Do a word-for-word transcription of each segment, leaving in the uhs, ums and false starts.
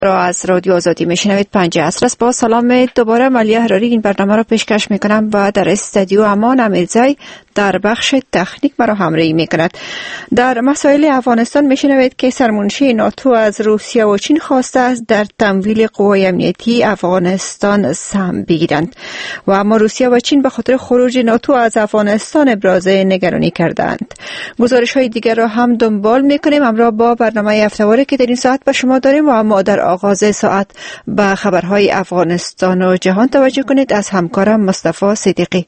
را از رادیو آزادی میشنوید. پنج عصر است. با سلام دوباره ملیه هراری این برنامه را پیشکش میکنم و در استودیو امان امیرزی در بخش تکنیک مرا همراهی میکند. در مسائل افغانستان میشنوید که سرمنشی ناتو از روسیه و چین خواسته است در تمویل قوای امنیتی افغانستان سهم بگیرند و اما روسیه و چین به خاطر خروج ناتو از افغانستان ابراز نگرانی کردند. گزارش های دیگر را هم دنبال میکنیم. همراه با برنامه هفته‌واره که در این ساعت به شما داریم و اما در آغاز ساعت به خبرهای افغانستان و جهان توجه کنید از همکارم مصطفی صدیقی.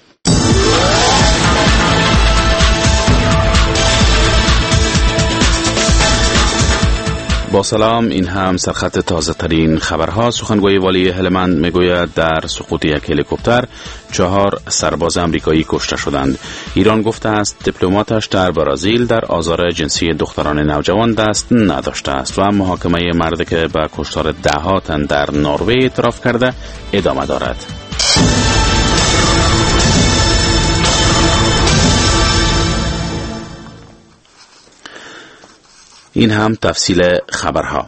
با سلام، این هم سرخط تازه ترین خبرها. سخنگوی والی هلمند میگوید در سقوط یک هلیکوپتر چهار سرباز امریکایی کشته شدند. ایران گفته است دیپلماتش در برزیل در آزار جنسی دختران نوجوان دست نداشته است و محاکمه مردی که به کشتار ده ها تن در نروژ اعتراف کرده ادامه دارد. این هم تفصیل خبرها.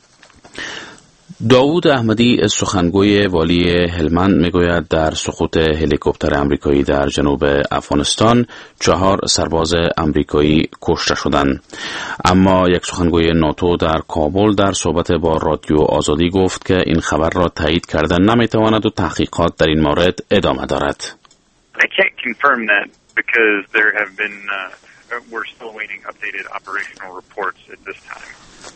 داوود احمدی سخنگوی والی هلمند میگوید در سقوط هلیکوپتر امریکایی در جنوب افغانستان چهار سرباز امریکایی کشته شدند. اما یک سخنگوی ناتو در کابل در صحبت با رادیو آزادی گفت که این خبر را تایید کردن نمیتواند و تحقیقات در این مورد ادامه دارد. I can't confirm that because there have been uh... we're still waiting updated operational reports at this time.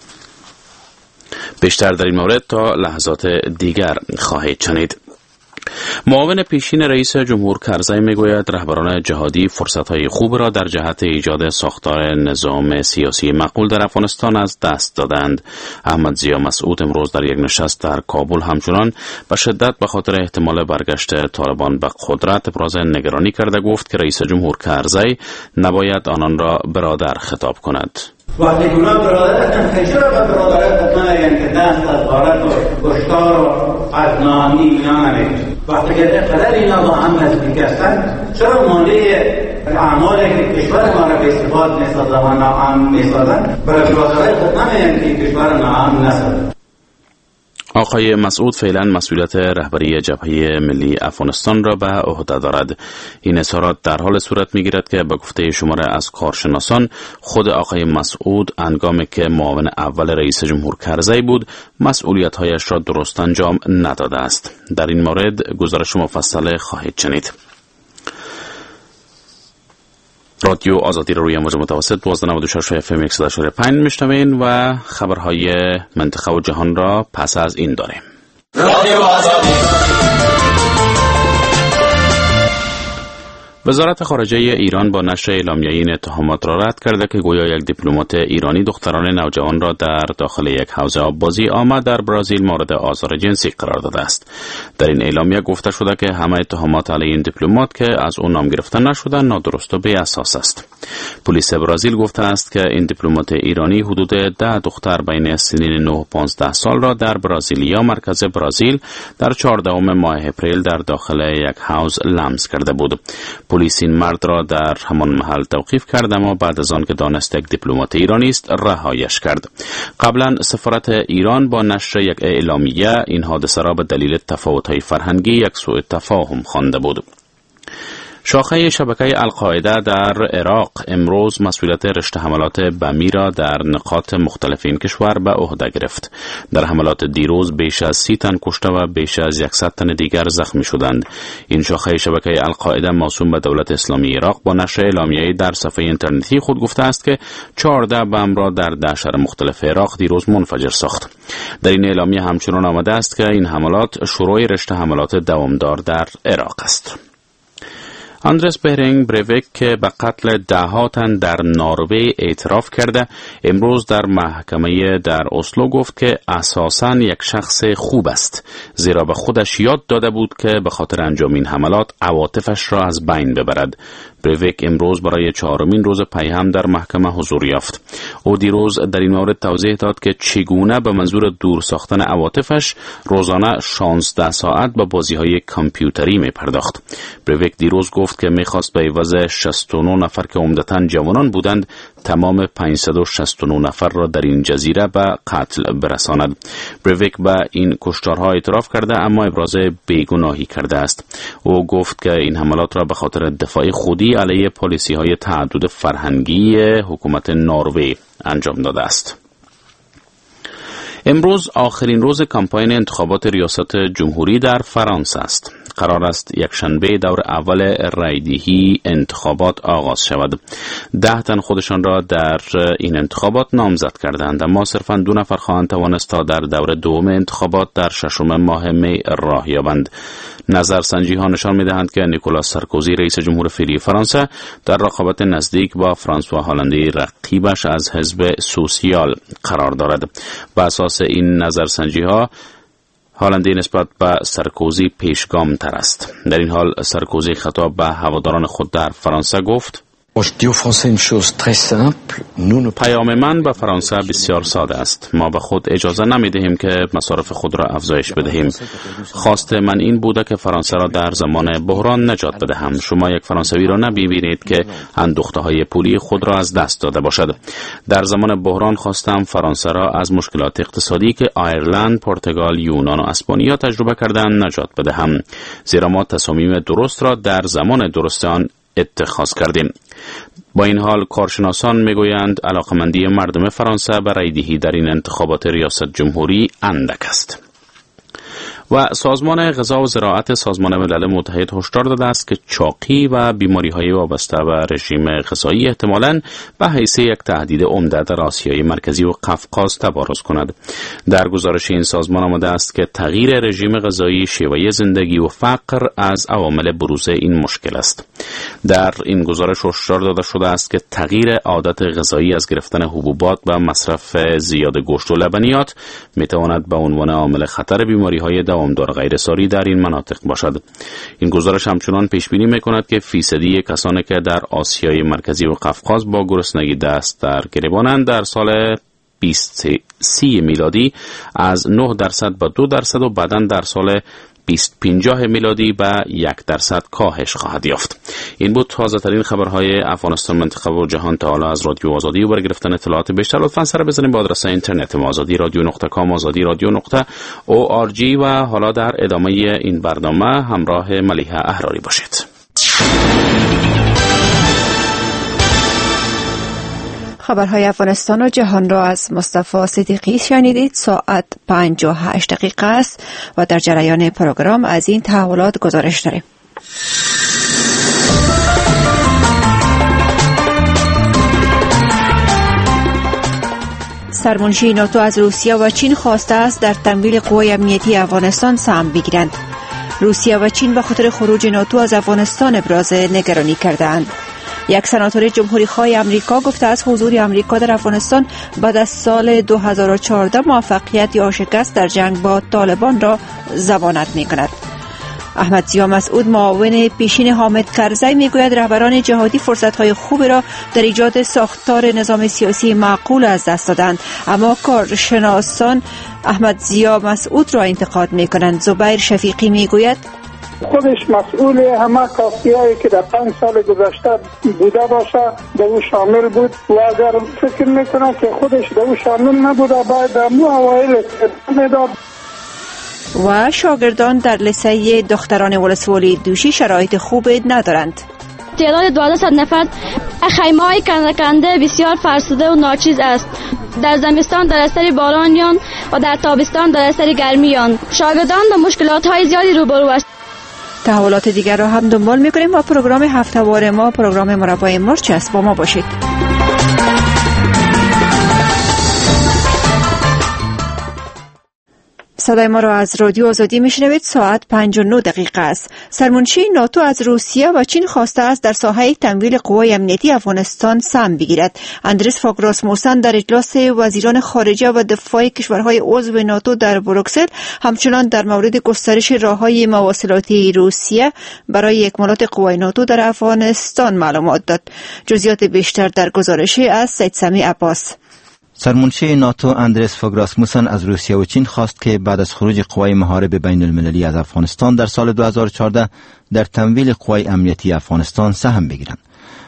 بیشتر در این مورد تا لحظات دیگر خواهید شنید. معاون پیشین رئیس جمهور کرزی میگوید رهبران جهادی فرصت‌های خوب را در جهت ایجاد ساختار نظام سیاسی معقول در افغانستان از دست دادند. احمد ضیا مسعود امروز در یک نشست در کابل همچنان به شدت به خاطر احتمال برگشت طالبان به قدرت ابراز نگرانی کرده گفت که رئیس جمهور کرزی نباید آنان را برادر خطاب کند. وقتی گناه برادر هستن چرا به برادر خطاب نمیگن که دست از غارت و کشتار و عدنانی اینا نمید؟ وقتی که قدر اینا با هم نزدیک هستن چرا مانده اعمالی که کشور ما را به استفاده میسازن و ناام میسازن برای برادرهای خود نمیگن که کشور ناام نسازن؟ آقای مسعود فعلا مسئولیت رهبری جبهه ملی افغانستان را به عهده دارد. این اظهارات در حال صورت میگیرد که به گفته شماره از کارشناسان خود آقای مسعود هنگامی که معاون اول رئیس جمهور کرزی بود مسئولیت‌هایش را درست انجام نداده است. در این مورد گزارش مفصل خواهید شنید. رادیو آزادی رو روی موج متوسط دوازده و نود و شش اف ام صد و پنج میشنوین و خبرهای منطقه و جهان را پس از این داریم. رادیو آزادی. وزارت خارجه ایران با نشر اعلامیه این اتهامات را رد کرده که گویا یک دیپلمات ایرانی دختران نوجوان را در داخل یک حوزه آببازی آمد در برزیل مورد آزار جنسی قرار داده است. در این اعلامیه گفته شده که همه اتهامات علیه این دیپلمات که از او نام گرفته نشده نادرست و بی اساس است. پلیس برزیل گفته است که این دیپلمات ایرانی حدود ده دختر بین سنین نه و پانزده سال را در برزیلیا مرکز برزیل در چهاردهم ماه اپریل در داخل یک حوض لمس کرده بود. پلیس این مرد را در همان محل توقیف کرد اما بعد از آن که دانست یک دیپلمات ایرانی است رهایش کرد. قبلا سفارت ایران با نشر یک اعلامیه این حادثه را به دلیل تفاوت‌های فرهنگی یک سوء تفاهم خوانده بود. شاخه شبکه القاعده در عراق امروز مسئولیت رشته حملات بمی را در نقاط مختلف این کشور به عهده گرفت. در حملات دیروز بیش از سی تن کشته و بیش از صد تن دیگر زخمی شدند. این شاخه شبکه القاعده موسوم به دولت اسلامی عراق با نشر اعلامیه‌ای در صفحه اینترنتی خود گفته است که چهارده بم را در ده شهر مختلف عراق دیروز منفجر ساخت. در این اعلامیه همچنان آمده است که این حملات شروع رشته حملات دوامدار در عراق است. آندرس بهرینگ بریویک که به قتل ده ها تن در نروژ اعتراف کرده امروز در محکمه در اسلو گفت که اساساً یک شخص خوب است، زیرا به خودش یاد داده بود که به خاطر انجام این حملات عواطفش را از بین ببرد. بریویک امروز برای چهارمین روز پیهم در محکمه حضور یافت. او دیروز در این مورد توضیح داد که چگونه به منظور دور ساختن عواطفش روزانه شانزده ساعت به بازی‌های کامپیوتری می پرداخت. بریویک دیروز گفت که می‌خواست به عوض شصت و نه نفر که عمدتاً جوانان بودند تمام پانصد و شصت و نه نفر را در این جزیره به قتل برساند. بریویک به این کشتارها اعتراف کرده اما ابراز بیگناهی کرده است. او گفت که این حملات را به خاطر دفاع خودی علیه پالیسی‌های تعدد فرهنگی حکومت نروژ انجام داده است. امروز آخرین روز کمپاین انتخابات ریاست جمهوری در فرانسه است. قرار است یک شنبه دور اول رایدهی انتخابات آغاز شود. ده تن خودشان را در این انتخابات نامزد کردند اما صرفاً دو نفر خواهند توانست تا در دور دوم انتخابات در ششم ماه می راه یابند. نظرسنجی ها نشان می دهند که نیکولاس سارکوزی رئیس جمهور فعلی فرانسه در رقابت نزدیک با فرانسوا هالندی رقیبش از حزب سوسیال قرار دارد. بر اساس این نظرسنجی ها هالندی نسبت به سارکوزی پیشگام تر است. در این حال سارکوزی خطاب به هواداران خود در فرانسه گفت: پیام من به فرانسه بسیار ساده است. ما به خود اجازه نمی دهیم که مصارف خود را افزایش بدهیم. خواست من این بوده که فرانسه را در زمان بحران نجات بدهم. شما یک فرانسوی را نمی بینید که اندوخته های پولی خود را از دست داده باشد. در زمان بحران خواستم فرانسه را از مشکلات اقتصادی که آیرلند، پرتغال، یونان و اسپانیا تجربه کردند نجات بدهم. زیرا ما تصامیم درست را در زمان درست آن اتخاذ کردیم. با این حال کارشناسان میگویند علاقمندی مردم فرانسه به رایدهی در این انتخابات ریاست جمهوری اندک است. و سازمان غذا و زراعت سازمان ملل متحد هشدار داده است که چاقی و بیماری‌های وابسته به رژیم غذایی احتمالاً به حیث یک تهدید عمده در آسیای مرکزی و قفقاز تبارز کند. در گزارش این سازمان آمده است که تغییر رژیم غذایی، شیوه زندگی و فقر از عوامل بروز این مشکل است. در این گزارش هشدار داده شده است که تغییر عادت غذایی از گرفتن حبوبات به مصرف زیاد گوشت و لبنیات میتواند به عنوان عامل خطر بیماری‌های دوامدار غیرساری در این مناطق باشد. این گزارش همچنان پیش بینی میکند که فیصدی کسانی که در آسیای مرکزی و قفقاز با گرسنگی دست در گریبانند در سال بیست سی میلادی از نه درصد به دو درصد و بعداً در سال بیست پنجاه میلادی به یک درصد کاهش خواهد یافت. این بود تازه ترین خبرهای افغانستان، منطقه و جهان تا حالا از رادیو آزادی. و برای گرفتن اطلاعات بیشتر لطفاً سر بزنید به آدرس اینترنت ما آزادی رادیو نقطه کام، آزادی رادیو نقطه او آر جی. و حالا در ادامه این برنامه همراه ملیحه احراری باشید. خبرهای افغانستان و جهان را از مصطفی صدیقی شنیدید. ساعت پنج و هشت دقیقه است و در جریان پروگرام از این تحولات گزارش داریم. سرمنشی ناتو از روسیه و چین خواسته است در تمویل قوای امنیتی افغانستان سهم بگیرند. روسیه و چین به خاطر خروج ناتو از افغانستان ابراز نگرانی کردند. یک سناتور جمهوری خواه آمریکا گفته است حضور آمریکا در افغانستان بعد از سال دو هزار و چهارده موفقیت یا شکست در جنگ با طالبان را ضمانت می‌کند. احمد ضیا مسعود معاون پیشین حامد کرزی میگوید رهبران جهادی فرصت‌های خوبی را در ایجاد ساختار نظام سیاسی معقول از دست دادند، اما کارشناسان احمد ضیا مسعود را انتقاد می‌کنند. زبیر شفیقی میگوید خودش مسئول همه کافیایی که در پنج سال گذشته بوده باشه در او شامل بود و اگر فکر میکنه که خودش در او شامل نبوده باید در مو اوایل میداد. و شاگردان در لیسه دختران ولسوالی دوشی شرایط خوب ندارند. تعداد دوازده نفر خیمه‌های کنده بسیار فرسوده و ناچیز است. در زمستان در اثر بارانیان و در تابستان در اثر گرمیان شاگردان با مشکلات‌های زیادی روبرو است. تحولات دیگر را هم دنبال می‌کنیم و پروگرام هفته‌وار ما پروگرام مربع مرچ است. با ما باشید. صدای ما را از رادیو آزادی میشنوید. ساعت پنج و نه دقیقه است. سرمنشی ناتو از روسیه و چین خواسته است در ساحه تمویل قوای امنیتی افغانستان سهم بگیرد. اندرس فاگ راسموسن در اجلاس وزیران خارجه و دفاع کشورهای عضو ناتو در بروکسل همچنان در مورد گسترش راههای مواصلاتی روسیه برای اکمالات قوای ناتو در افغانستان معلومات داد. جزئیات بیشتر در گزارش از سید سمی عباس. سرمنشی ناتو اندرس فاگ راسموسن از روسیه و چین خواست که بعد از خروج قوای محارب بین المللی از افغانستان در سال دو هزار و چهارده در تمویل قوای امنیتی افغانستان سهم بگیرند.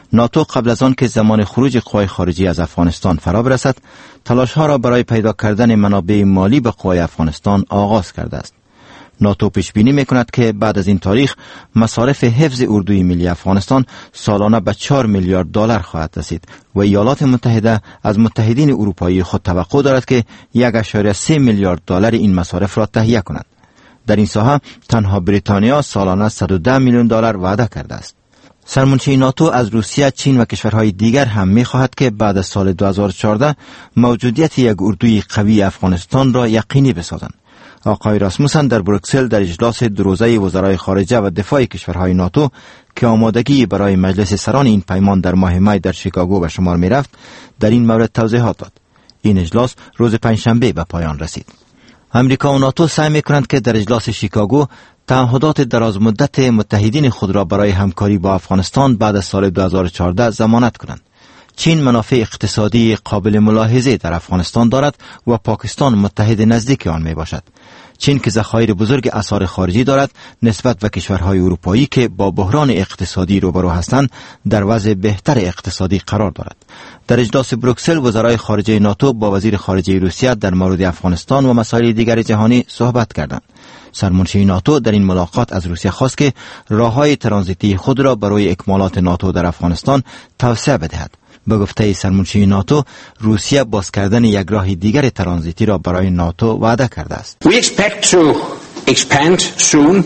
ناتو قبل از آن که زمان خروج قوای خارجی از افغانستان فرا برسد، تلاش‌ها را برای پیدا کردن منابع مالی به قوای افغانستان آغاز کرده است. ناتو پیش بینی می‌کند که بعد از این تاریخ مصارف حفظ اردوی ملی افغانستان سالانه به چهار میلیارد دلار خواهد رسید و ایالات متحده از متحدین اروپایی خود توقع دارد که یک و سه میلیارد دلار این مصارف را تهیه کند. در این ساحه تنها بریتانیا سالانه صد و ده میلیون دلار وعده کرده است. سرمنشی ناتو از روسیه، چین و کشورهای دیگر هم می‌خواهد که بعد از سال دو هزار و چهارده موجودیت یک اردوی قوی افغانستان را یقینی بسازند. آقای راسموسن در بروکسل در اجلاس دو روزه وزرای خارجه و دفاع کشورهای ناتو که آمادگی برای مجلس سران این پیمان در ماه می در شیکاگو به شمار می رفت، در این مورد توضیحات داد. این اجلاس روز پنجشنبه به پایان رسید. امریکا و ناتو سعی می کنند که در اجلاس شیکاگو تعهدات دراز مدت متحدین خود را برای همکاری با افغانستان بعد از سال دو هزار و چهارده ضمانت کنند. چین منافع اقتصادی قابل ملاحظه در افغانستان دارد و پاکستان متحد نزدیک آن می باشد. چین که ذخایر بزرگ اسعار خارجی دارد نسبت به کشورهای اروپایی که با بحران اقتصادی روبرو هستند در وضع بهتر اقتصادی قرار دارد. در اجلاس بروکسل وزرای خارجه ناتو با وزیر خارجه روسیه در مورد افغانستان و مسائل دیگر جهانی صحبت کردند. سرمنشی ناتو در این ملاقات از روسیه خواست که راههای ترانزیتی خود را برای اکمالات ناتو در افغانستان توسعه بدهد. به گفته سرمنشی ناتو، روسیه باز کردن یک راه دیگر ترانزیتی را برای ناتو وعده کرده است. We expect to expand soon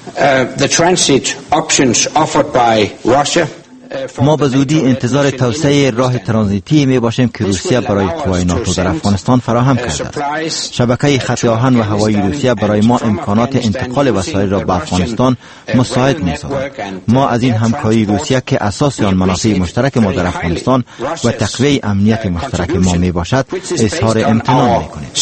uh, the transit options offered by Russia. ما به زودی انتظار توسعه راه ترانزیتی می باشیم که روسیه برای قوای ناتو در افغانستان فراهم کرده است. شبکه خط آهن و هوایی روسیه برای ما امکانات انتقال وسایل را به افغانستان مساعد می سازد. ما از این همکاری روسیه که اساس آن منافع مشترک ما در افغانستان و تقویت امنیت مشترک ما می باشد اظهار امتنان می کنیم.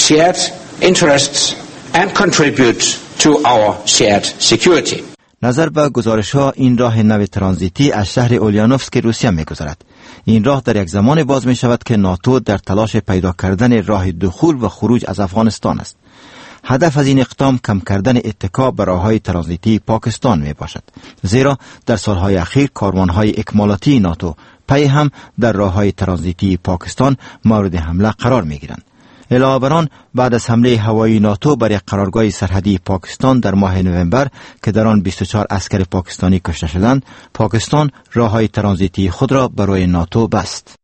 نظر به گزارش‌ها این راه نو ترانزیتی از شهر اولیانوفسک روسیه می‌گذرد. این راه در یک زمان باز می شود که ناتو در تلاش پیدا کردن راه دخول و خروج از افغانستان است. هدف از این اقدام کم کردن اتکا بر راه‌های ترانزیتی پاکستان می باشد، زیرا در سالهای اخیر کاروان‌های اکمالاتی ناتو پی هم در راه‌های ترانزیتی پاکستان مورد حمله قرار می‌گیرند. علاوه بر آن، بعد از حمله هوایی ناتو بر یک قرارگاه سرحدی پاکستان در ماه نوامبر که در آن بیست و چهار عسکر پاکستانی کشته شدند، پاکستان راه‌های ترانزیتی خود را برای ناتو بست.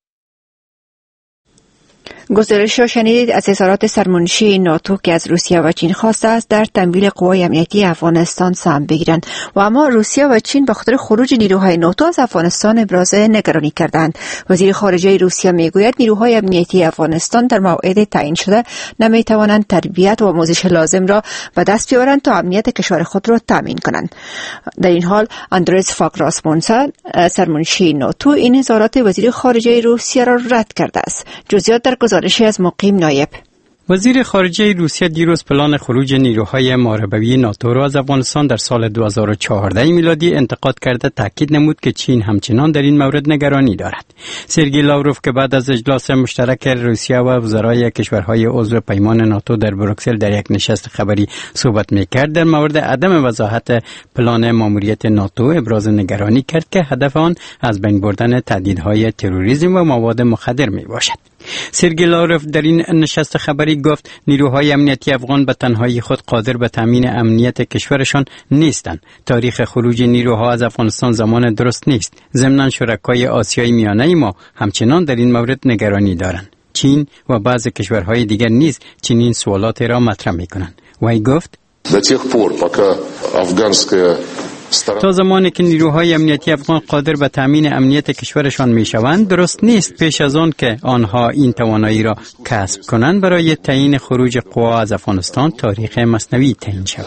گزارش را شنیدید از اظهارات سرمنشی ناتو که از روسیه و چین خواسته است در تمویل قوای امنیتی افغانستان سهم بگیرند و اما روسیه و چین به خاطر خروج نیروهای ناتو از افغانستان ابراز نگرانی کردند. وزیر خارجه روسیه میگوید نیروهای امنیتی افغانستان در موعد تعیین شده نمیتوانند تربیت و آموزش لازم را به دست بیاورند تا امنیت کشور خود را تامین کنند. در این حال اندرس فاگ راسمونسن سرمنشی ناتو این اظهارات وزیر خارجه روسیه را رد کرده است. جزئیات در گزارش از مقیم نایب. وزیر خارجه روسیه دیروز پلان خروج نیروهای محاربوی ناتو را از افغانستان در سال دو هزار و چهارده میلادی انتقاد کرده تاکید نمود که چین همچنان در این مورد نگرانی دارد. سرگئی لاوروف که بعد از اجلاس مشترک روسیه و وزرای کشورهای عضو پیمان ناتو در بروکسل در یک نشست خبری صحبت میکرد، در مورد عدم وضاحت پلان ماموریت ناتو ابراز نگرانی کرد که هدف آن از بین بردن تهدیدهای تروریسم و مواد مخدر می باشد. سرگئی لاوروف در این نشست خبری گفت نیروهای امنیتی افغان به تنهایی خود قادر به تامین امنیت کشورشان نیستند. تاریخ خروج نیروها از افغانستان زمان درست نیست. ضمناً شرکای آسیای میانه ما همچنان در این مورد نگرانی دارند. چین و بعض کشورهای دیگر نیز چنین سوالات را مطرح می‌کنند. وی گفت تا زمانی که نیروهای امنیتی افغان قادر به تامین امنیت کشورشان میشوند، درست نیست پیش از آن که آنها این توانایی را کسب کنند برای تعیین خروج قوا از افغانستان تاریخ مثنوی تعیین شود.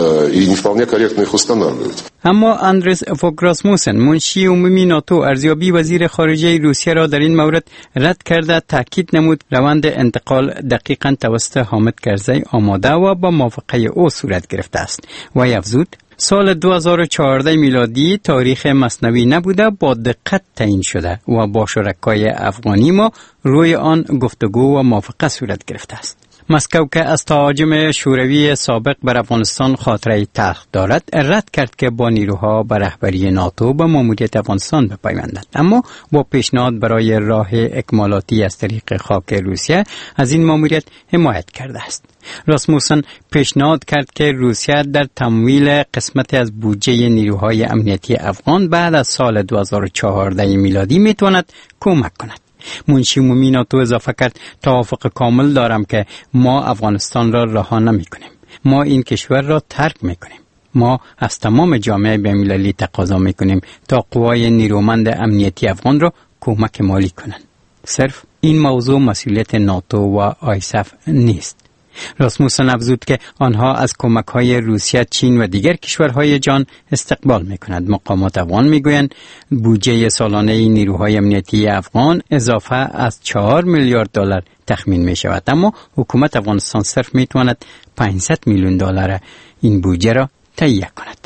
اما اندرس فاگ راسموسن منشی عمومی ناتو ارزیابی وزیر خارجه روسیه را در این مورد رد کرده تاکید نمود روند انتقال دقیقاً توسط حامد کرزی آماده و با موافقه او صورت گرفته است. و افزود سال دو هزار و چهارده میلادی تاریخ مثنوی نبوده، با دقت تعیین شده و با شرکای افغانی ما روی آن گفتگو و موافقه صورت گرفته است. مسکو که از تهاجم شوروی سابق بر افغانستان خاطره تلخ دارد، رد کرد که با نیروها به رهبری ناتو به ماموریت افغانستان بپیوندند، اما با پیشنهاد برای راه اکمالاتی از طریق خاک روسیه از این ماموریت حمایت کرده است. راسموسن پیشنهاد کرد که روسیه در تمویل قسمتی از بودجه نیروهای امنیتی افغان بعد از سال دو هزار و چهارده میلادی میتواند کمک کند. منشی عمومی ناتو اضافه کرد: توافق کامل دارم که ما افغانستان را رها نمی کنیم. ما این کشور را ترک می کنیم. ما از تمام جامعه بین‌المللی تقاضا می کنیم تا قوای نیرومند امنیتی افغان را کمک مالی کنند. صرف این موضوع مسئولیت ناتو و آیسف نیست. راسموسن افزود که آنها از کمک‌های روسیه، چین و دیگر کشورهای جهان استقبال می‌کنند. مقامات افغان می‌گویند بودجه سالانه نیروهای امنیتی افغان اضافه از چهار میلیارد دلار تخمین می‌شود، اما حکومت افغانستان صرف می‌تواند پانصد میلیون دلار این بودجه را تهیه کند.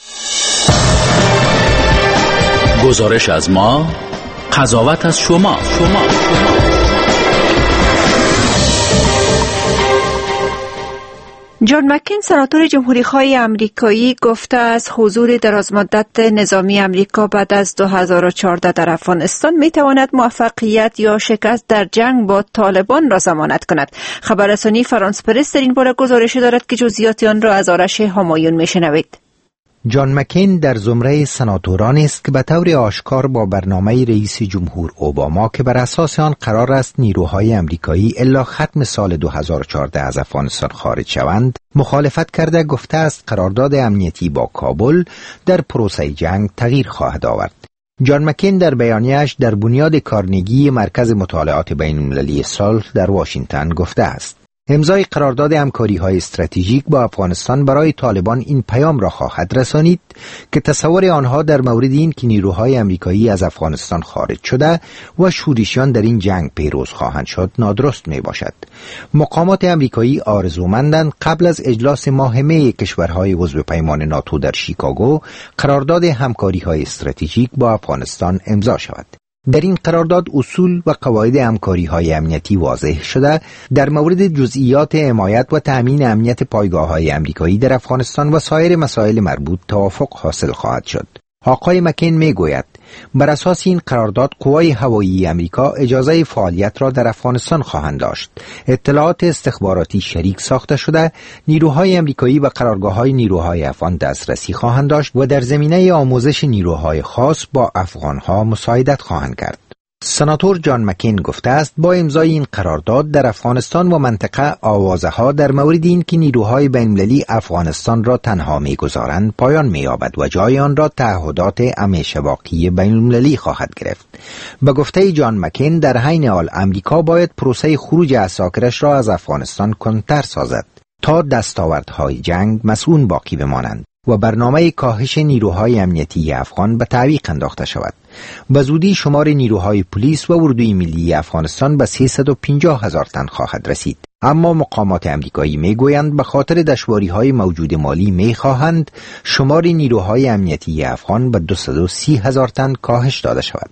گزارش از ما، قضاوت از شما. شما شما جان مکین، سناتور جمهوری‌خواه آمریکایی، گفته از حضور درازمدت نظامی آمریکا بعد از دو هزار و چهارده در افغانستان میتواند موفقیت یا شکست در جنگ با طالبان را ضمانت کند. خبررسانی فرانس پرس در این باره گزارش دارد که جزئیات آن را از آرش همایون میشنوید. جان مکین در زمره سناتورانی است که به طور آشکار با برنامه رئیس جمهور اوباما که بر اساس آن قرار است نیروهای امریکایی الا ختم سال دو هزار و چهارده از افغانستان خارج شوند مخالفت کرده، گفته است قرارداد امنیتی با کابل در پروسه جنگ تغییر خواهد آورد. جان مکین در بیانیه‌اش در بنیاد کارنگی مرکز مطالعات بین‌المللی صلح در واشنگتن گفته است: امضای قرارداد همکاری‌های استراتژیک با افغانستان برای طالبان این پیام را خواهد رسانید که تصور آنها در مورد این که نیروهای امریکایی از افغانستان خارج شده و شورشیان در این جنگ پیروز خواهند شد نادرست می باشد. مقامات امریکایی آرزومندند قبل از اجلاس ماه می کشورهای عضو پیمان ناتو در شیکاگو قرارداد همکاری‌های استراتژیک با افغانستان امضا شود. در این قرارداد اصول و قواعد همکاری‌های امنیتی واضح شده، در مورد جزئیات حمایت و تأمین امنیت پایگاه‌های امریکایی در افغانستان و سایر مسائل مربوط توافق حاصل خواهد شد. آقای مکین میگوید بر اساس این قرارداد قوای هوایی امریکا اجازه فعالیت را در افغانستان خواهند داشت. اطلاعات استخباراتی شریک ساخته شده، نیروهای امریکایی و قرارگاه‌های نیروهای افغان دسترسی خواهند داشت و در زمینه آموزش نیروهای خاص با افغان‌ها مساعدت خواهند کرد. سناتور جان مکین گفته است با امضای این قرارداد در افغانستان و منطقه آوازها در مورد این که نیروهای بین‌المللی افغانستان را تنها می‌گذارند پایان می‌یابد و جای آن را تعهدات همیشه باقی بین‌المللی خواهد گرفت. به گفته جان مکین در حین حال امریکا باید پروسه خروج عساکرش را از افغانستان کنتر سازد تا دستاوردهای جنگ مسئول باقی بمانند و برنامه کاهش نیروهای امنیتی افغان به تعویق انداخته شود. به زودی شمار نیروهای پلیس و اردوی ملی افغانستان به سیصد و پنجاه هزار تن خواهد رسید. اما مقامات امریکایی میگویند به خاطر دشواری‌های موجود مالی میخواهند شمار نیروهای امنیتی افغان به دویست و سی هزار تن کاهش داده شود.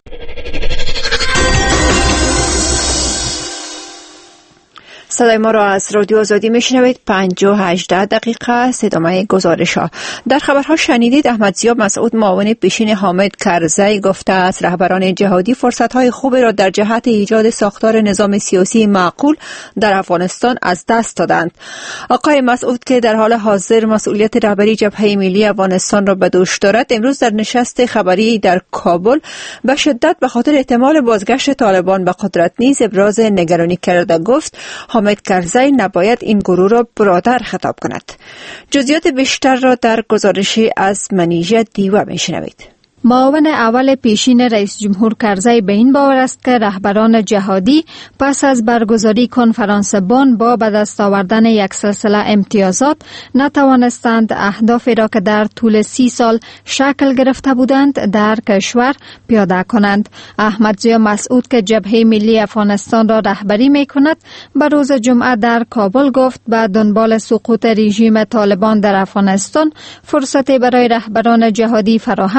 صدای ما را از رادیو آزادی میشنوید. پنج و هجده دقیقه ادامه گزارش ها. در خبرها شنیدید احمدضیا مسعود معاون پیشین حامد کرزی گفته است رهبران جهادی فرصت های خوبی را در جهت ایجاد ساختار نظام سیاسی معقول در افغانستان از دست دادند. آقای مسعود که در حال حاضر مسئولیت رهبری جبهه ملی افغانستان را به دوش دارد، امروز در نشست خبری در کابل به شدت به خاطر احتمال بازگشت طالبان به قدرت نیز ابراز نگرانی کرده. گفت حامد کرزی نباید این گروه را برادر خطاب کند. جزئیات بیشتر را در گزارشی از منیژه دیوه میشنوید. معاون اول پیشین رئیس جمهور کرزی به این باور است که رهبران جهادی پس از برگزاری کنفرانس بن با به دست آوردن یک سلسله امتیازات نتوانستند اهدافی را که در طول سی سال شکل گرفته بودند در کشور پیاده کنند. احمدضیا مسعود که جبهه ملی افغانستان را رهبری می کند به روز جمعه در کابل گفت به دنبال سقوط رژیم طالبان در افغانستان فرصتی برای رهبران جهادی فراهم شده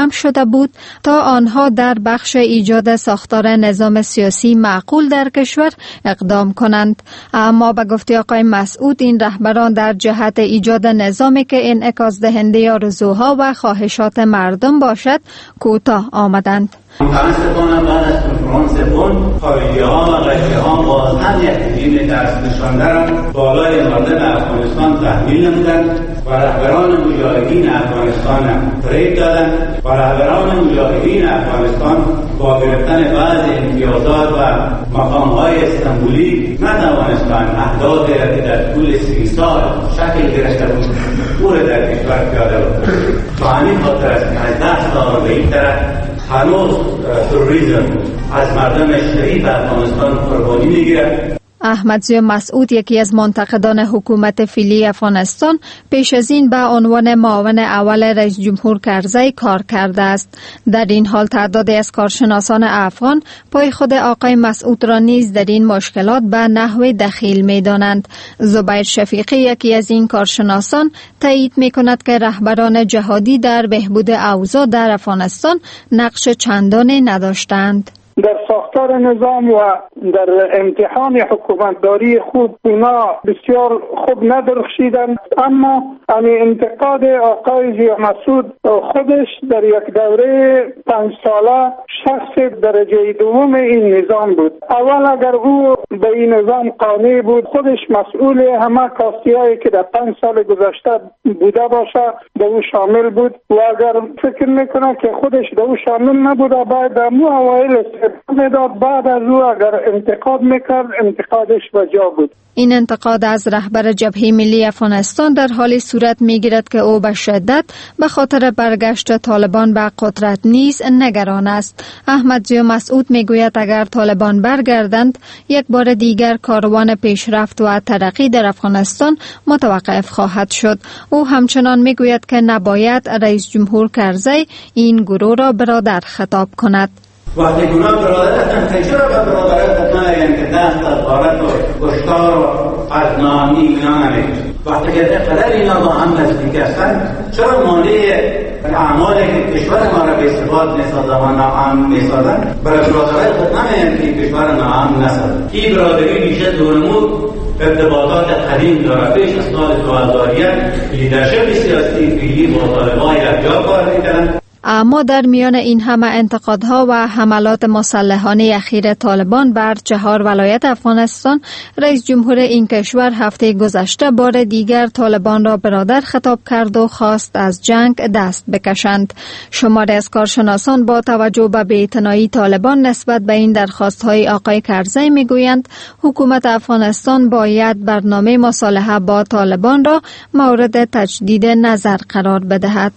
بود تا آنها در بخش ایجاد ساختار نظام سیاسی معقول در کشور اقدام کنند. اما به گفته آقای مسعود این رهبران در جهت ایجاد نظامی که انعکاس دهنده آرزوها و خواهشات مردم باشد کوتاه آمدند. متاسفانه بعد از کنفرانس بن خارجی ها و غیره ها باز هم یک دین درس نشانده را بالای مردم افغانستان تحمیل نمودند و رهبران مجاهدین افغانستان فریب دادند و رهبران مجاهدین افغانستان با گرفتن بعض امتیازات و مقامهای استانبولی نتوانستند اهدافی را که در طول سی سال شکل گرفته بود پور در کشور پیاده بود. و همین خاطر است که از دست دار به این طرف هنوز تروریسم از مردم شریف افغانستان قربانی میگیرد. احمد ضیا مسعود یکی از منتقدان حکومت فعلی افغانستان پیش از این به عنوان معاون اول رئیس جمهور کرزی کار کرده است. در این حال تعدادی از کارشناسان افغان پای خود آقای مسعود را نیز در این مشکلات به نحو دخیل می دانند. زبیر شفیقی یکی از این کارشناسان تایید می کند که رهبران جهادی در بهبود اوضاع در افغانستان نقش چندانی نداشتند. در ساختار نظام و در امتحان حکومتداری خود اونا بسیار خوب ندرخشیدند، اما همین انتقاد آقای ضیا مسعود خودش در یک دوره پنج ساله شخص درجه دوم این نظام بود. اول اگر او به این نظام قانع بود خودش مسئول همه کاستیایی که در پنج سال گذشته بوده باشه به او شامل بود و اگر فکر میکنه که خودش به او شامل نبوده باید در مو اوایل مداد بعد از او اگر انتقاد میکرد انتقادش به جا بود. این انتقاد از رهبر جبهه ملی افغانستان در حالی صورت میگیرد که او به شدت به خاطر برگشت طالبان به قدرت نیز نگران است. احمد ضیا مسعود میگوید اگر طالبان برگردند یک بار دیگر کاروان پیشرفت و ترقی در افغانستان متوقف خواهد شد. او همچنان میگوید که نباید رئیس جمهور کرزی این گروه را برادر خطاب کند. وقتی گناه برادر هستن چرا به برادر نمیگن که دست از غارت و کشتار و قتل‌عامی اینا نمیگن؟ وقتی که قدر اینا با هم نزدیک هستن چرا مانع اعمالی که کشور ما را به ثبات میسازن و ناامن میسازن برای برادر خود نمیگن که کشور ناامن نسازن؟ این برادری میشه دورمود ارتباطات قدیم داره. پیش از سال دو هزار و یک لیدرشپ سیاسی فعلی با طالبان یک جا کار میکردن. اما در میان این همه انتقادها و حملات مسلحانه اخیر طالبان بر چهار ولایت افغانستان، رئیس جمهور این کشور هفته گذشته بار دیگر طالبان را برادر خطاب کرد و خواست از جنگ دست بکشند. شماری از کارشناسان با توجه به بی‌اعتنایی طالبان نسبت به این درخواست‌های آقای کرزی میگویند حکومت افغانستان باید برنامه مصالحه با طالبان را مورد تجدید نظر قرار بدهد.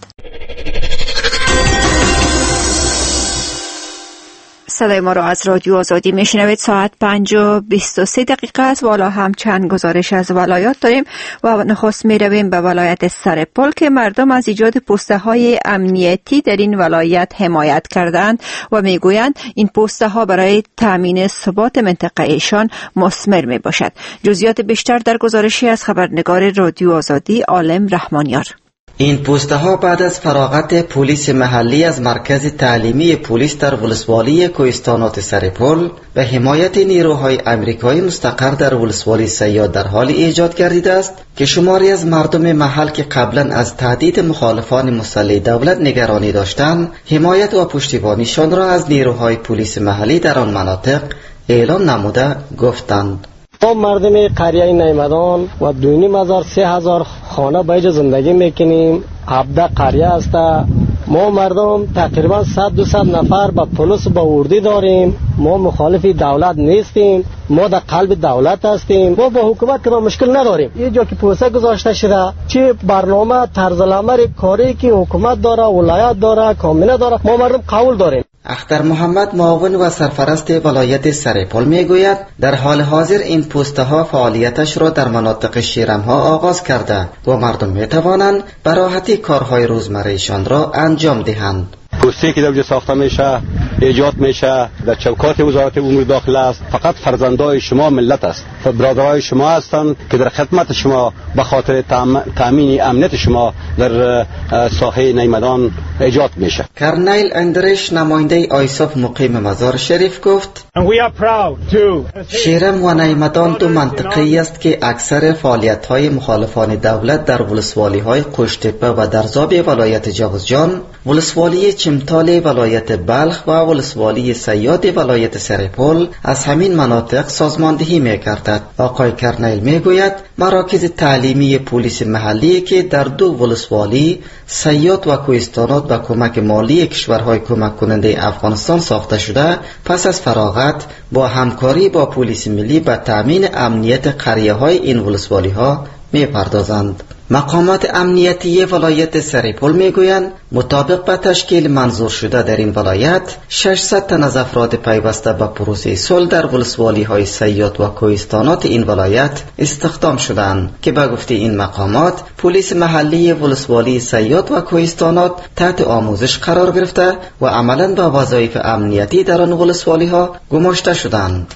صدای ما را از رادیو آزادی میشنوید. ساعت پنج و بیست و سه دقیقه است. والا هم چند گزارش از ولایات داریم و نخست می رویم به ولایت سرپل که مردم از ایجاد پوسته های امنیتی در این ولایت حمایت کردند و می گویند این پوسته ها برای تامین ثبات منطقه ایشان مثمر می باشد. جزئیات بیشتر در گزارشی از خبرنگار رادیو آزادی عالم رحمانیار. این پوسته ها بعد از فراغت پلیس محلی از مرکز تعلیمی پلیس در ولسوالی کوهستانات سرپل به حمایت نیروهای امریکایی مستقر در ولسوالی سیاد در حال ایجاد گردیده است که شماری از مردم محل که قبلا از تهدید مخالفان مسلح دولت نگرانی داشتند، حمایت و پشتیبانیشان را از نیروهای پلیس محلی در آن مناطق اعلام نموده گفتند. ما مردم قریه نیمدان و دونیم هزار سه هزار خانه به زندگی میکنیم. هفده قریه است. ما مردم تقریبا صد دو صد نفر با پلیس با اردی داریم. ما مخالف دولت نیستیم. ما در قلب دولت هستیم. ما با حکومت که ما مشکل نداریم. یه جا که پوسته گذاشته شده چه برنامه طرز العمل کاری که حکومت داره، ولایت داره، کامینه داره، ما مردم قبول داریم. اختر محمد معاون و سرپرست ولایت سرپل میگوید در حال حاضر این پوسته ها فعالیتش را در مناطق شیرم ها آغاز کرده و مردم می توانند به راحتی کارهای روزمرهشان را انجام دهند. پوسته که در ساخته میشه ایجاد میشه در چوکات وزارت امور داخله است. فقط فرزندای شما ملت است، برادرای شما هستند که در خدمت شما به خاطر تامین امنیت شما در ساحه نیمدان ایجاد میشه. کرنیل اندرش نماینده آیساف مقیم مزار شریف گفت شیرم و نیمدان دو منطقه‌ای است که اکثر فعالیت‌های مخالفان دولت در ولسوالی‌های قشت‌تپه و درزاب ولایت جوزجان، ولسوالی چمتال ولایت بلخ و ولسوالی سیاد ولایت سرپل از همین مناطق سازماندهی می‌گردد. آقای کرنیل میگوید مراکز تعلیمی پلیس محلی که در دو ولسوالی سیاد و کوهستانات با کمک مالی کشورهای کمک کننده افغانستان ساخته شده، پس از فراغت با همکاری با پلیس ملی به تامین امنیت قریه‌های این ولسوالی‌ها می‌پردازند. مقامات امنیتی ولایت سرپل میگویند مطابق به تشکیل منظور شده در این ولایت ششصد تن از افراد پیوسته به پروسه صلح در ولسوالی های سیاد و کوهستانات این ولایت استخدام شدند که به گفته این مقامات پلیس محلی ولسوالی سیاد و کوهستانات تحت آموزش قرار گرفته و عملاً به وظایف امنیتی در آن ولسوالی ها گماشته شدند.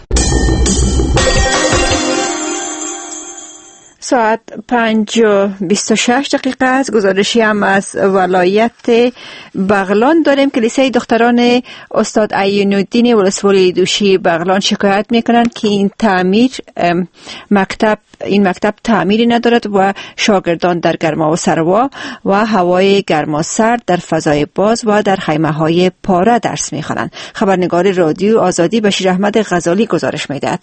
ساعت پنج و بیست و شش دقیقه است. گزارشی هم از ولایت بغلان داریم که لیسه دختران استاد عین الدین ولسوالی دوشی بغلان شکایت میکنند که این تعمیر مکتب این مکتب تعمیری ندارد و شاگردان در گرما و سروا و هوای گرما سرد در فضای باز و در خیمه های پاره درس میخوانند. خبرنگار رادیو آزادی بشیر احمد غزالی گزارش میدهد.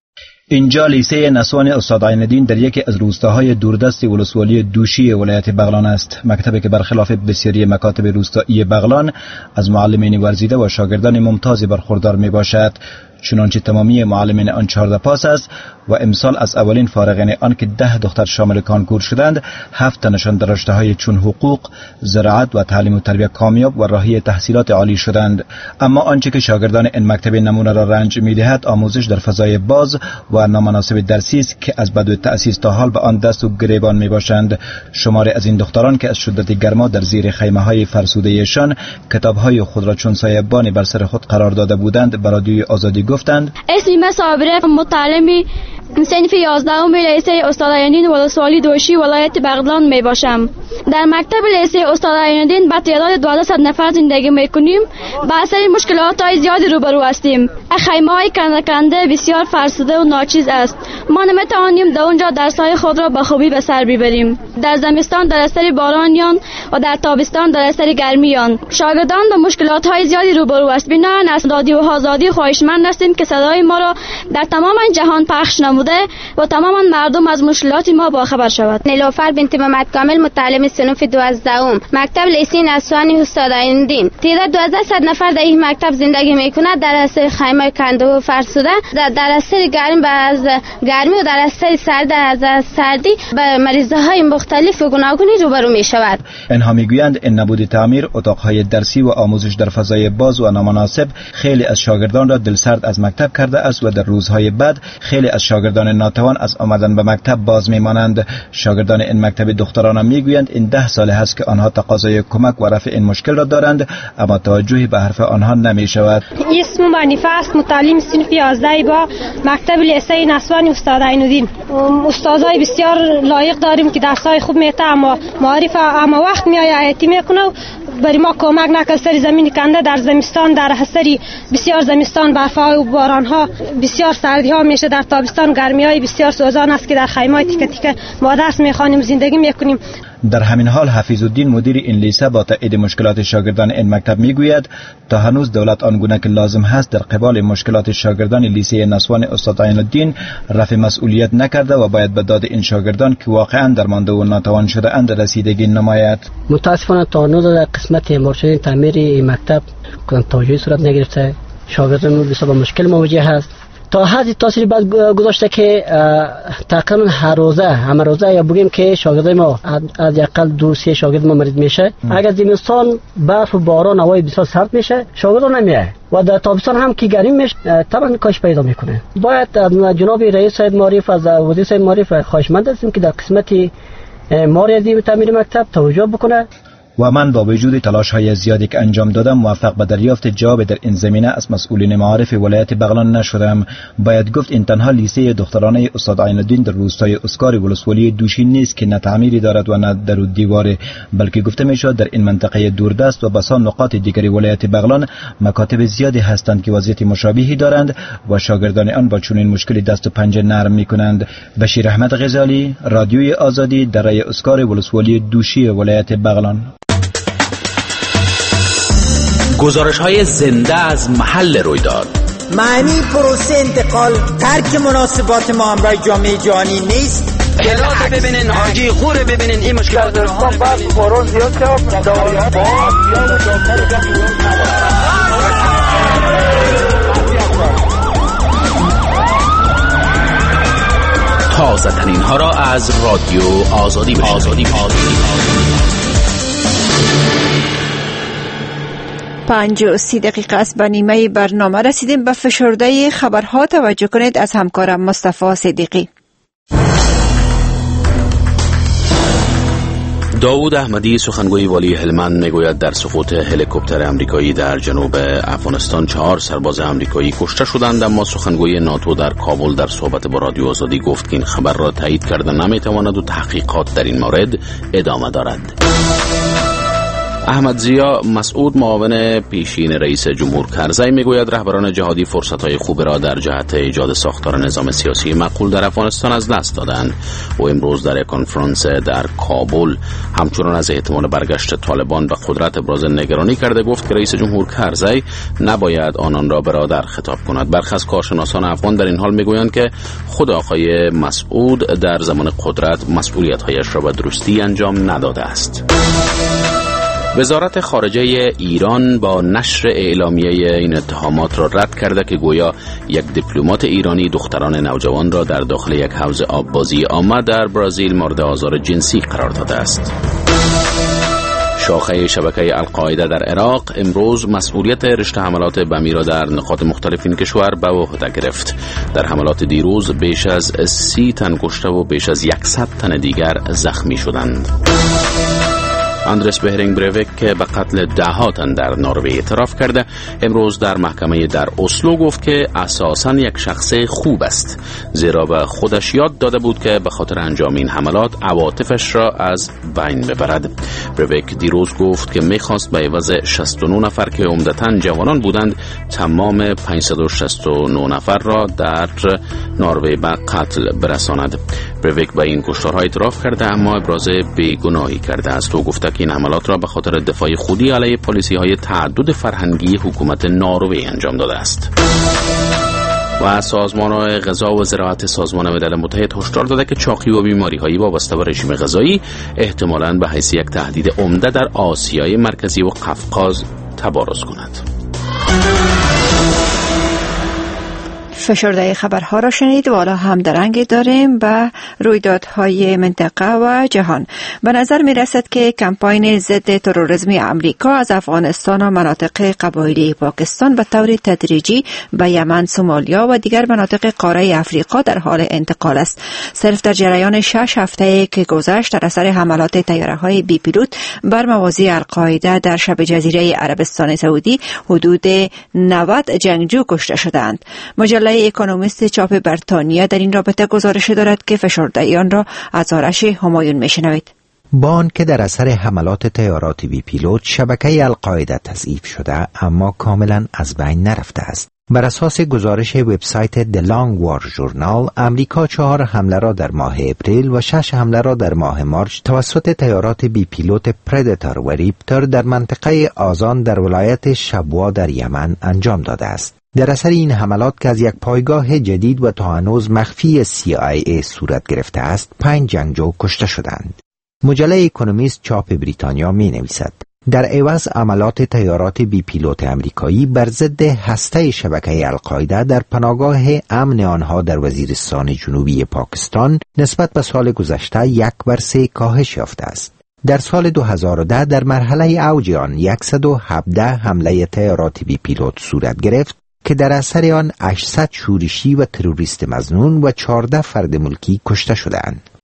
اینجا لیسه نسوان استاد عین الدین در یکی از روستاهای دوردست ولسوالی دوشی ولایت بغلان است. مکتبی که برخلاف بسیاری مکاتب روستایی بغلان از معلمین ورزیده و شاگردان ممتاز برخوردار می باشد، چنانچه تمامی معلمین آن چهارده پاس است و امسال از اولین فارغین آن که ده دختر شامل کانکور شدند، هفت تنشان در رشته‌های چون حقوق، زراعت و تعلیم و تربیت کامیاب و راهی تحصیلات عالی شدند. اما آنچه که شاگردان این مکتب نمونه را رنج می‌دهد آموزش در فضای باز و نامناسب درسی است که از بدو تأسیس تا حال به آن دست و گریبان میباشند. شماری از این دختران که از شدت گرما در زیر خیمه‌های فرسوده‌شان کتاب‌های خود را چون سایه‌بانی بر سر خود قرار داده بودند، برای رادیوی آزادی گفتند اسم صابره متعلمی صنف یازدهم لیسه استاد عین الدین ولسوالی دوشی ولایت بغلان می باشم. در مکتب لیسه استاد عین الدین با تعداد دویست نفر زندگی می کنیم. با اثر مشکلات های زیادی روبرو هستیم. خیمه های کنده کنده بسیار فرسوده و ناچیز است. ما نمیتوانیم در اونجا درس‌های خود را به خوبی به سر ببریم. در زمستان در اثر بارانیان و در تابستان در اثر گرمیان شاگردان با مشکلات های زیادی روبرو است. بنابراین از رادیو آزادی خواهشمند هستیم که صدای ما را در تمام جهان پخش نموده و تمام مردم از مشکلات ما باخبر شود. نیلوفر بنت محمد کامل متعلم صنف دوازدهم مکتب لیسه نسوان استاد عین الدین. تعداد دویست نفر در این مکتب زندگی میکند. در اثر خیمه کنده و فرسوده، در اثر گرم از گرمی و در اثر سرد از سردی به مریضهای مختلف و گوناگونی روبرو می شود. اینها میگویند این نبود تعمیر اتاقهای درسی و آموزش در فضای باز و نامناسب خیلی از شاگردان را دلسرد از مکتب کرده است و در روزهای بعد خیلی از شاگردان ناتوان از آمدن به مکتب باز میمانند. شاگردان این مکتب دختران میگویند این ده سال است که آنها تقاضای کمک و رفع این مشکل را دارند، اما توجهی به حرف آنها نمی شود. اسم منیفه است، متعلم صنف یازده با مکتب لیسه نسوان استاد عین الدین. استادای بسیار لایق داریم که درسای خوب میته، اما معرف اما وقت میآید ایتی میکنه برای ما کمک نکرد. سر زمین کنده در زمستان در اثر بسیار زمستان برف‌ها و باران‌ها بسیار سردی‌ها میشه. در تابستان گرمی‌های بسیار سوزان است که در خیمه‌های تیکه تیکه ما درس می‌خوانیم زندگی می‌کنیم. در همین حال حفیظ الدین مدیر این لیسه با تایید مشکلات شاگردان این مکتب میگوید تا هنوز دولت آنگونه که لازم هست در قبال مشکلات شاگردان لیسه نسوان استاد عین الدین رفع مسئولیت نکرده و باید به داد این شاگردان که واقعا درمانده و ناتوان شده اند رسیدگی نماید. متاسفانه تا هنوز در قسمت مرشدین تعمیر این مکتب توجهی صورت نگرفته. شاگردان بسیار با مشکل مواجه هست. تا حدی تاثیر بعد گذاشته که تقریبا هر روزه همه روزه یا بگیم که شاگردای ما از اقل دو سه شاگرد ما مریض میشه. اگر زمستان برف و باران هوای بسیار سرد میشه شاگرد نمیاد و در تابستان هم که گرم میشه طبعا کاش پیدا میکنه. باید از جناب رئیس سید معرف از وزیر سید معرف خواهشمند هستیم که در قسمت مالیاتی تعمیر مکتب توجه بکنه. و من با وجود تلاش‌های زیادی که انجام دادم موفق به دریافت جواب در این زمینه از مسئولین معارف ولایت بغلان نشدم. باید گفت این تنها لیسه دخترانه استاد عین الدین در روستای اسکار ولسوالی دوشی نیست که نه تعمیری دارد و نه در دیواره، بلکه گفته میشد در این منطقه دوردست و بسا نقاط دیگری ولایت بغلان مکاتب زیادی هستند که وضعیت مشابهی دارند و شاگردان آن با چنین مشکلی دست و پنجه نرم میکنند. بشیر احمد غزالی، رادیوی آزادی، دره اسکار ولسوالی دوشی ولایت بغلان. گزارش های زنده از محل رویداد. معنی پروسه انتقال ترک مناسبات ما هم برای جامعه جهانی نیست. گلات ببینین، حاجی خوره ببینین، این مشکلات رو ما بعد بارون زیاد شد تازه ترین ها را از رادیو آزادی بشنوید. آزادی آزادی پنج و سی دقیقه است. به نیمه برنامه رسیدیم. به فشرده خبرها توجه کنید از همکارم مصطفی صدیقی. داوود احمدی سخنگوی والی هلمند میگوید در سقوط هلیکوپتر امریکایی در جنوب افغانستان چهار سرباز امریکایی کشته شدند، اما سخنگوی ناتو در کابل در صحبت با رادیو آزادی گفت که این خبر را تایید کردن نمیتواند و تحقیقات در این مورد ادامه دارد. احمد ضیا مسعود معاون پیشین رئیس جمهور کرزی میگوید رهبران جهادی فرصت‌های خوب را در جهت ایجاد ساختار نظام سیاسی معقول در افغانستان از دست دادند. او امروز در کنفرانس در کابل همچنان از احتمال برگشت طالبان به قدرت ابراز نگرانی کرده. گفت که رئیس جمهور کرزی نباید آنان را برادر خطاب کند. برخی از کارشناسان افغان در این حال میگویند که خود آقای مسعود در زمان قدرت مسئولیت‌هایش را به درستی انجام نداده است. وزارت خارجه ایران با نشر اعلامیه این اتهامات را رد کرده که گویا یک دیپلمات ایرانی دختران نوجوان را در داخل یک حوض آببازی عامه در برزیل مورد آزار جنسی قرار داده است. شاخه شبکه القاعده در عراق امروز مسئولیت رشته حملات بمی را در نقاط مختلف این کشور به عهده گرفت. در حملات دیروز بیش از سی تن کشته و بیش از صد تن دیگر زخمی شدند. اندرس بهرینگ بریویک که به قتل ده ها تن در نروژ اعتراف کرده، امروز در محکمه در اسلو گفت که اساساً یک شخص خوب است، زیرا به خودش یاد داده بود که به خاطر انجام این حملات عواطفش را از بین ببرد. بریویک دیروز گفت که میخواست به عوض شصت و نه نفر که عمدتاً جوانان بودند تمام پانصد و شصت و نه نفر را در نروژ به قتل برساند. بریویک به این کشتارها اعتراف کرده اما ابراز بیگناهی کرده است و گفته که این حملات را به خاطر دفاع خودی علیه پالیسی‌های تعدد فرهنگی حکومت نروژ انجام داده است. و سازمان غذا و زراعت سازمان ملل متحد هشدار داده که چاقی و بیماری‌های وابسته به رژیم غذایی احتمالاً به حیث یک تهدید عمده در آسیای مرکزی و قفقاز تبارز کند. فشرده خبرها را شنید و حالا هم درنگ داریم به رویدادهای منطقه و جهان. به نظر می رسد که کمپاین ضد تروریسم امریکا از افغانستان و مناطق قبایلی پاکستان به طور تدریجی به یمن، سومالیا و دیگر مناطق قاره افریقا در حال انتقال است. صرف در جریان شش هفته که گذشت در اثر حملات طیاره‌های بی پیلوت بر مواضع القاعده در شبه جزیره عربستان سعودی حدود نود جنگجو کشته شدند. مجله اکونومیست چاپ بریتانیا در این رابطه گزارش دارد که فشرده آن را از آرش همایون میشنوید. بان که در اثر حملات طیارات بی پیلوت شبکه القاعده تضعیف شده اما کاملا از بین نرفته است. بر اساس گزارش وبسایت The Long War Journal، امریکا چهار حمله را در ماه اپریل و شش حمله را در ماه مارچ توسط طیارات بی پیلوت پردیتور و ریپتور در منطقه آذان در ولایت شبوه در یمن انجام داده است. در اثر این حملات که از یک پایگاه جدید و تا هنوز مخفی سی آی ای صورت گرفته است، پنج جنگجو کشته شدند. مجله اکونومیست چاپ بریتانیا می نویسد در عوض عملات طیارات بی پیلوت امریکایی بر ضد هسته شبکه القاعده در پناهگاه امن آنها در وزیرستان جنوبی پاکستان نسبت به سال گذشته یک بر سه کاهش یافته است. در سال دو هزار و ده در مرحله اوج آن صد و هفده حمله طیارات بی پیلوت صورت گرفت که در اثر آن هشتصد شورشی و تروریست مظنون و چهارده فرد ملکی کشته شدند.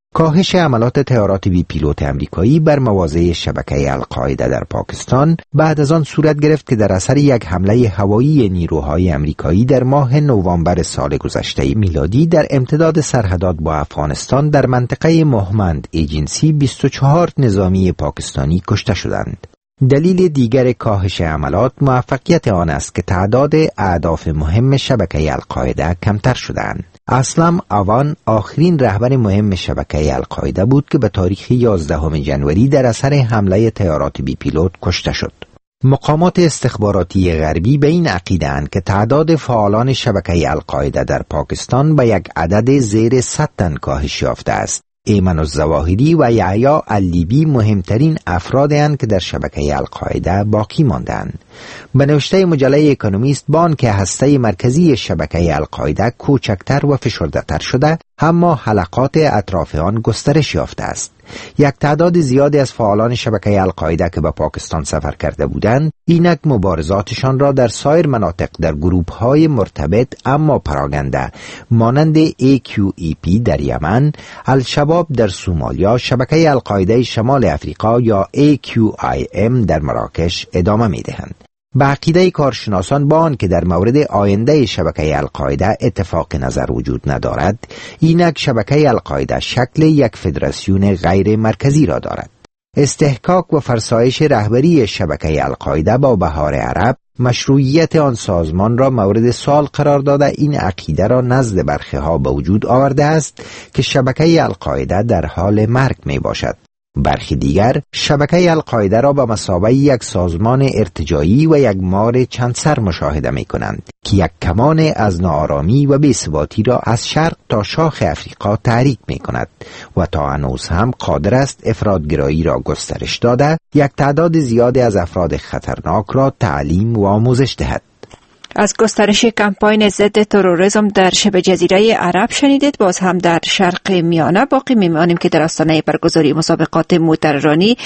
کاهش حملات طیارات بی پیلوت امریکایی بر مواضع شبکه القاعده در پاکستان بعد از آن صورت گرفت که در اثر یک حمله هوایی نیروهای امریکایی در ماه نوامبر سال گذشته میلادی در امتداد سرحدات با افغانستان در منطقه مهمند ایجنسی بیست و چهار نظامی پاکستانی کشته شدند. دلیل دیگر کاهش حملات موفقیت آن است که تعداد اهداف مهم شبکه القاعده کمتر شدند. اسلم اوان آخرین رهبر مهم شبکه القاعده بود که به تاریخ یازدهم ژانویه در اثر حمله طیارات بی پیلوت کشته شد. مقامات استخباراتی غربی به این عقیده اند که تعداد فعالان شبکه القاعده در پاکستان به یک عدد زیر صد تن کاهش یافته است. ایمن الظواهری و یحیی اللیبی مهمترین افرادند که در شبکه القاعده باقی ماندند. به نوشته مجله اکونومیست بان که هسته مرکزی شبکه القاعده کوچکتر و فشرده‌تر شده، اما حلقات اطراف آن گسترش یافته است. یک تعداد زیادی از فعالان شبکه القاعده که به پاکستان سفر کرده بودند، اینک مبارزاتشان را در سایر مناطق در گروه‌های مرتبط اما پراگنده مانند ای کیو ای پی در یمن، الشباب در سومالیا، شبکه القاعده شمال افریقا یا ای کیو آی ام در مراکش ادامه می‌دهند. به عقیده کارشناسان با آن که در مورد آینده شبکه القاعده اتفاق نظر وجود ندارد، اینک شبکه القاعده شکل یک فدراسیون غیر مرکزی را دارد. استحقاق و فرسایش رهبری شبکه القاعده با بهار عرب مشروعیت آن سازمان را مورد سوال قرار داده این عقیده را نزد برخی ها به وجود آورده است که شبکه القاعده در حال مرگ می باشد. برخی دیگر شبکه القاعده را به مثابه یک سازمان ارتجاعی و یک مار چند سر مشاهده می کنند که یک کمان از ناآرامی و بی‌ثباتی را از شرق تا شاخ افریقا تحریک می کند و تا هنوز هم قادر است افراط‌گرایی را گسترش داده، یک تعداد زیادی از افراد خطرناک را تعلیم و آموزش دهد. از گسترش کمپاین ضد تروریسم در شبه جزیره عرب شنیدید. باز هم در شرق میانه باقی میمانیم که در آستانه برگزاری مسابقات موتوررانی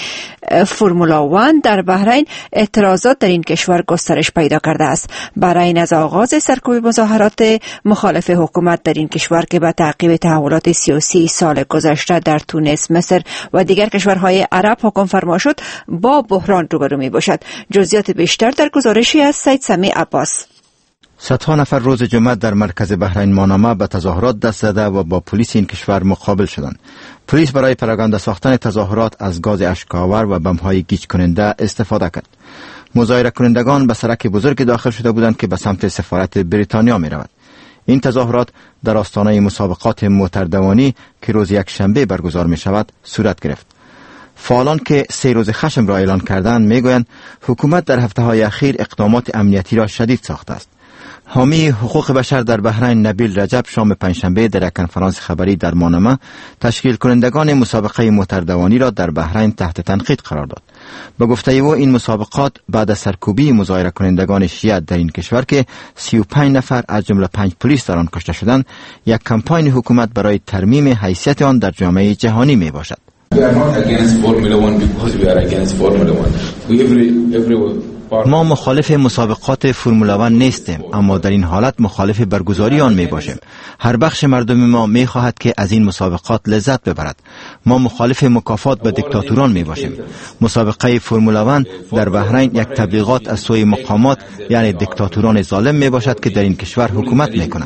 فرمولا وان در بحرین اعتراضات در این کشور گسترش پیدا کرده است. بحرین از آغاز سرکوب مظاهرات مخالف حکومت در این کشور که به تعقیب تحولات سیاسی سال گذشته در تونس، مصر و دیگر کشورهای عرب حکم فرما شد، با بحران روبرو می باشد. جزئیات بیشتر در گزارشی از سید سمیع عباس. صدها نفر روز جمعه در مرکز بحرین مانامه به تظاهرات دست زده و با پلیس این کشور مقابل شدند. پلیس برای پراگنده ساختن تظاهرات از گاز اشک‌آور و بمب‌های گیج کننده استفاده کرد. مظاهره کنندگان به سرک بزرگ داخل شده بودند که به سمت سفارت بریتانیا می رود. این تظاهرات در آستانه مسابقات موتردوانی که روز یک شنبه برگزار می شود صورت گرفت. فعالان که سه روز خشم را اعلان کردند می گویند حکومت در هفته های اخیر اقدامات امنیتی را شدید ساخته است. حامی حقوق بشر در بحرین نبیل رجب شام پنجشنبه در یک کنفرانس خبری در مانامه تشکیل کنندگان مسابقه موتردوانی را در بحرین تحت تنقید قرار داد. به گفته او این مسابقات بعد از سرکوبی مظاهره کنندگان شیعه در این کشور که سی و پنج نفر از جمله پنج پلیس در آن کشته شدند، یک کمپاین حکومت برای ترمیم حیثیت آن در جامعه جهانی می باشد. ما مخالف مسابقات فرمول وان نیستیم، اما در این حالت مخالف برگزاری آن می باشیم. هر بخش مردم ما می خواهد که از این مسابقات لذت ببرد. ما مخالف مکافات به دیکتاتوران می باشیم. مسابقه فرمول وان در بحرین یک تبلیغات از سوی مقامات یعنی دیکتاتوران ظالم می باشد که در این کشور حکومت می کنند.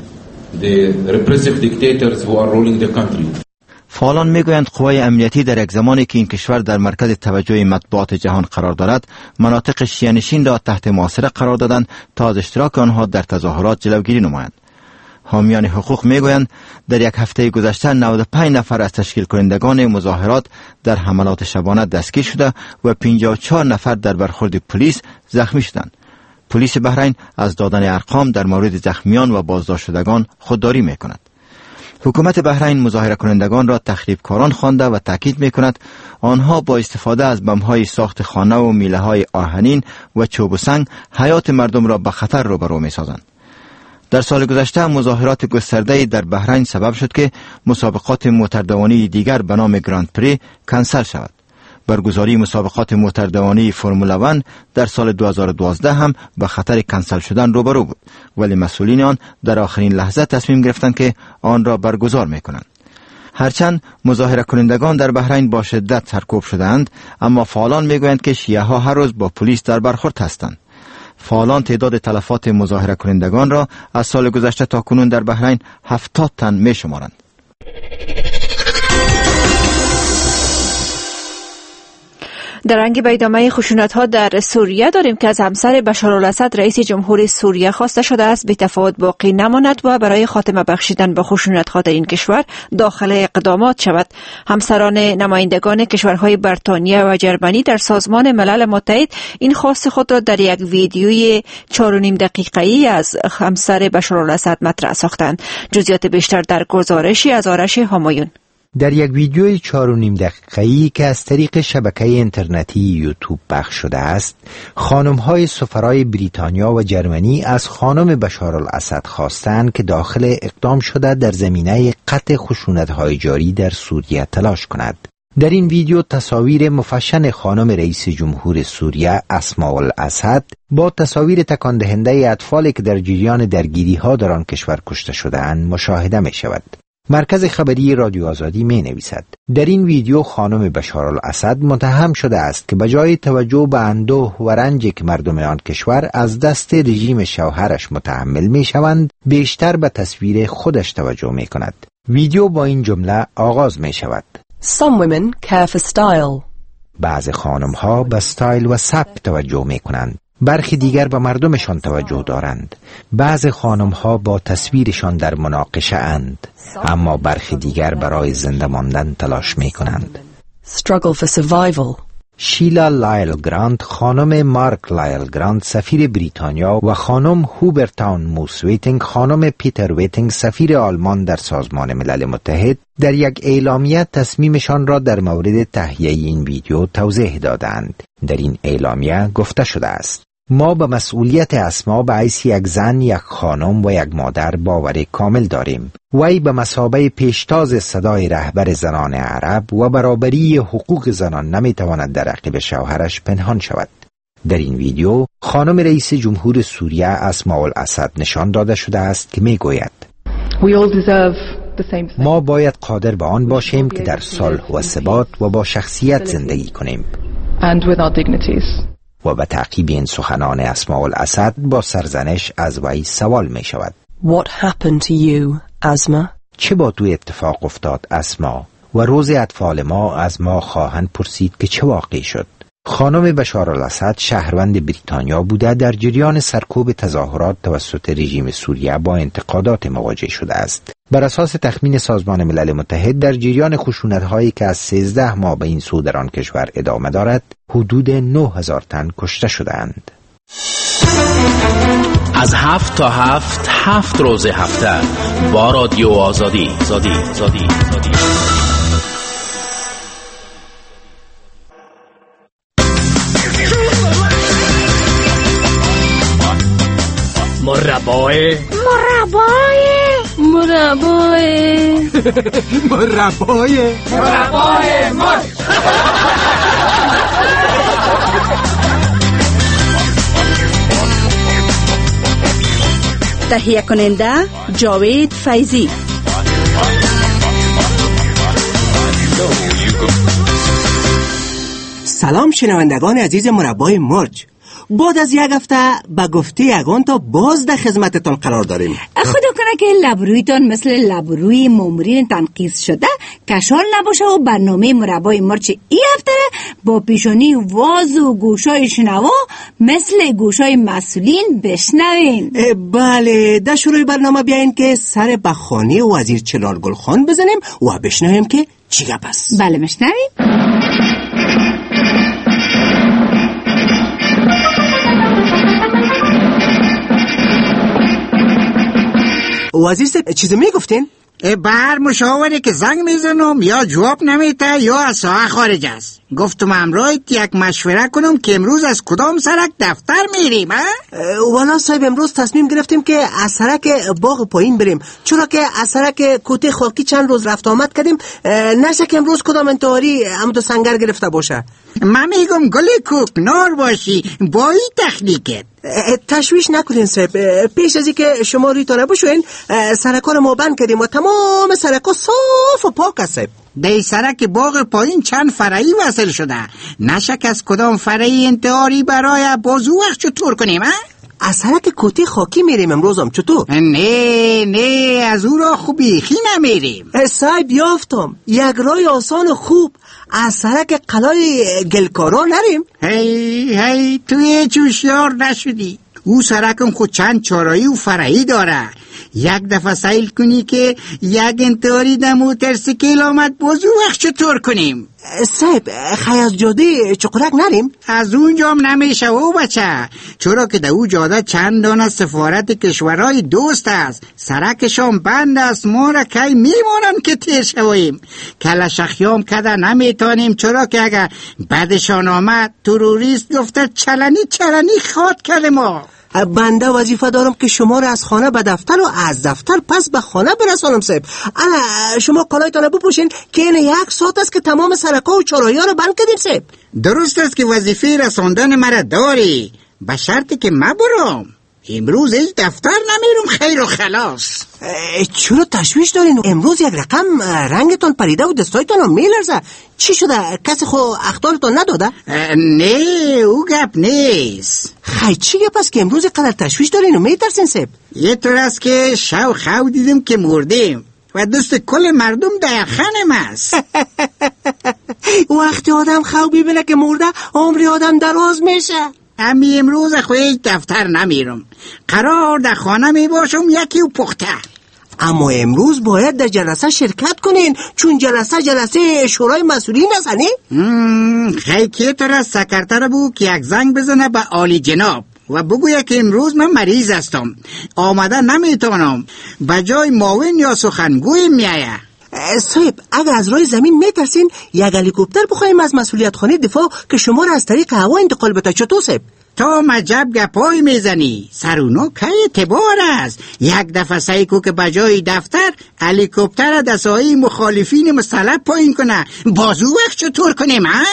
فعالان میگویند قوای امنیتی در یک زمانی که این کشور در مرکز توجه مطبوعات جهان قرار دارد، مناطق شیعه‌نشین را تحت محاصره قرار دادند تا از اشتراک آنها در تظاهرات جلوگیری نمایند. حامیان حقوق میگویند در یک هفته گذشته نود و پنج نفر از تشکیل کنندگان مظاهرات در حملات شبانه دستگیر شده و پنجاه و چهار نفر در برخورد پلیس زخمی شدند. پلیس بحرین از دادن ارقام در مورد زخمیان و بازداشت شدگان خودداری میکند. حکومت بحرین مظاهره کنندگان را تخریبکاران خوانده و تاکید میکند آنها با استفاده از بمب‌های ساخت خانه و میله‌های آهنین و چوب و سنگ حیات مردم را به خطر روبرو میسازند. در سال گذشته مظاهرات گسترده در بحرین سبب شد که مسابقات موتردوانی دیگر به نام گراند پری کنسل شود. برگزاری مسابقات موتردوانی فرمول وان در سال دو هزار و دوازده هم به خطر کنسل شدن روبرو بود، ولی مسئولین آن در آخرین لحظه تصمیم گرفتند که آن را برگزار میکنند. هرچند مظاهره کنندگان در بحرین با شدت سرکوب شدند، اما فعالان میگویند که شیعه ها هر روز با پلیس در برخورد هستند. فعالان تعداد تلفات مظاهره کنندگان را از سال گذشته تا کنون در بحرین هفتاد تن می شمارند. در رنگ به ادامه خشونت‌ها در سوریه داریم که از همسر بشارالاسد رئیس جمهور سوریه خواسته شده است بی تفاوت باقی نماند و برای خاتمه بخشیدن به خشونت‌ها در این کشور داخل اقدامات شود. همسران نمایندگان کشورهای بریتانیا و جرمنی در سازمان ملل متحد این خواست خود را در یک ویدیوی چهار و نیم دقیقه‌ای از همسر بشارالاسد مطرح ساختند. جزئیات بیشتر در گزارشی از آرش همایون. در یک ویدیوی چهار و نیم دقیقه‌ای که از طریق شبکه اینترنتی یوتیوب پخش شده است، خانم‌های سفرای بریتانیا و جرمنی از خانم بشارالاسد خواستند که داخل اقدام شده در زمینه قطع خشونت‌های جاری در سوریه تلاش کند. در این ویدیو تصاویر مفشن خانم رئیس جمهور سوریه اسماء الاسد با تصاویر تکان دهنده اطفالی که در جریان درگیری‌ها در آن کشور کشته شده‌اند مشاهده می‌شود. مرکز خبری رادیو آزادی می نویسد در این ویدیو خانم بشارالاسد متهم شده است که بجای توجه به اندوه و رنجی که مردم آن کشور از دست رژیم شوهرش متحمل می شوند بیشتر به تصویر خودش توجه می کند. ویدیو با این جمله آغاز می شود: Some women care for style. بعض خانم ها به استایل و سبک توجه می کنند. برخی دیگر به مردمشان توجه دارند. بعض خانم ها با تصویرشان در مناقشه اند، اما برخی دیگر برای زنده ماندن تلاش می کنند. Struggle for survival. شیلا لایل گرانت، خانم مارک لایل گرانت سفیر بریتانیا و خانم هوبرتاون موس ویتینگ خانم پیتر ویتینگ سفیر آلمان در سازمان ملل متحد در یک اعلامیه تصمیمشان را در مورد تهیه این ویدیو توضیح دادند. در این اعلامیه گفته شده است: ما به مسئولیت اسما به حیث یک زن، یک خانم و یک مادر باور کامل داریم. وی به مثابه پیشتاز صدای رهبر زنان عرب و برابری حقوق زنان نمیتواند در عقب شوهرش پنهان شود. در این ویدیو خانم رئیس جمهور سوریه اسماء الاسد نشان داده شده است که میگوید: ما باید قادر به آن باشیم که در صلح و ثبات و با شخصیت زندگی کنیم. و به تعقیب این سخنان اسماء الاسد با سرزنش از وی سوال می شود: What happened to you, Asma? چه با تو اتفاق افتاد اسما؟ و روز اطفال ما از ما خواهند پرسید که چه واقع شد. خانم بشارالاسد شهروند بریتانیا بوده در جریان سرکوب تظاهرات توسط رژیم سوریه با انتقادات مواجه شده است. بر اساس تخمین سازمان ملل متحد در جریان خشونت‌هایی که از سیزده ماه به این سو در آن کشور ادامه دارد، حدود نه هزار تن کشته شده‌اند. از هفت تا هفت هفت روز هفته با رادیو آزادی زادی زادی زادی مربای مربای مربای مربای مربای مرد تهیه کننده جاوید فیضی. سلام شنوندگان عزیز مربای مرج. بعد از یک هفته به گفته یگان تا باز در خدمتتان قرار داریم. خدا کنه که لبرویتان مثل لبروی مامورین تنقیص شده کشال نباشه و برنامه مربای مرچ این هفته با پیشانی واز و گوشای شنوا مثل گوشای مسئولین بشنوین. بله، در شروع برنامه بیاین که سر به خانه وزیر چلال گل خان بزنیم و بشنویم که چی گپ است. بله میشنویم. وزیر صاحب چیزی میگفتین؟ به هر مشاوره که زنگ میزنم یا جواب نمیده یا از ساعت خارج است. گفتم امروز یک مشوره کنم که امروز از کدام سرک دفتر میریم. والا صاحب امروز تصمیم گرفتیم که از سرک باغ پایین بریم، چرا که از سرک کوته خاکی چند روز رفت آمد کردیم، نشه که امروز کدام انتحاری عمد و سنگر گرفته باشه. من میگم گل کوکنار باشی با این تخنیکت. تشویش نکنین صاحب، پیش از اینکه شما روی تا نباشین سرکا رو ما بند کردیم و تمام سرکا صاف و پاک است. دی سرک باغ پایین چند فرعی وصل شده، نشک از کدام فرعی انتحاری برای بازو وقت چطور کنیم؟ از سرک کوته خاکی میریم امروزم. چطور؟ نه نه از او را خوبی خی نمیریم صاحب. یافتم یک رای آسان و خوب، از سرک قلای گلکارا نریم. هی هی توی چوشیار نشدی، او سرکم خود چند چارایی و فرعی داره. یک دفعه سیل کنی که یک انتحاری در موترسیکل آمد بازو وقت چطور کنیم؟ صاحب خیاز جاده چقرک نریم؟ از اونجام نمیشه و بچه، چرا که در او جاده چند دانه سفارت کشورهای دوست است، سرکشان بند است، ما را کی میمانن که تیر شویم. کلشخیام کده نمیتانیم، چرا که اگر بعدشان آمد تروریست گفته چلنی چلنی خواد کرده ما. بنده وظیفه دارم که شما را از خانه به دفتر و از دفتر پس به خانه برسانم صاحب. انا شما کلایتان بپوشین که این یک ساعت است که تمام سرکا و چرائی ها را بند کردیم صاحب. درست است که وظیفه رساندن مرا داری، به شرطی که ما برم. امروز هیچ دفتر نمیرم خیر و خلاص. چرا تشویش دارین؟ امروز یک رقم رنگتان پریده و دستایتان هم میلرزه. چی شده؟ کسی خو اخطارتان نداده؟ نه او گپ نیست. خیلی چی گپ است که امروز قدر تشویش دارین و میترسین صاحب؟ یه طور است که شو خو دیدم که مردیم و دوست کل مردم در خانم است. وقتی آدم خو ببینه که مرده عمری آدم دراز میشه. امی امروز خواهی دفتر نمیرم، قرار در خانه می باشم یکی و پخته. اما امروز باید در جلسه شرکت کنین، چون جلسه جلسه شورای مسئولین است. خیلی که تو را سکرتر بو که یک زنگ بزنه به عالی جناب و بگویه که امروز من مریض هستم، آمده نمیتونم، بجای معاون یا سخنگوی میایه. صاحب اگر از راه زمین میترسین یک هلیکوپتر بخوایم از مسئولیت خانه دفاع که شما را از طریق هوا انتقال بده. چطور صاحب؟ تا مجب گپای میزنی، سرونو که اعتبار است. یک دفعه سعی کو که بجای دفتر هلیکوپتر دستایی مخالفین مسلح پایین کنه، بازو وقت چطور کنیم ها؟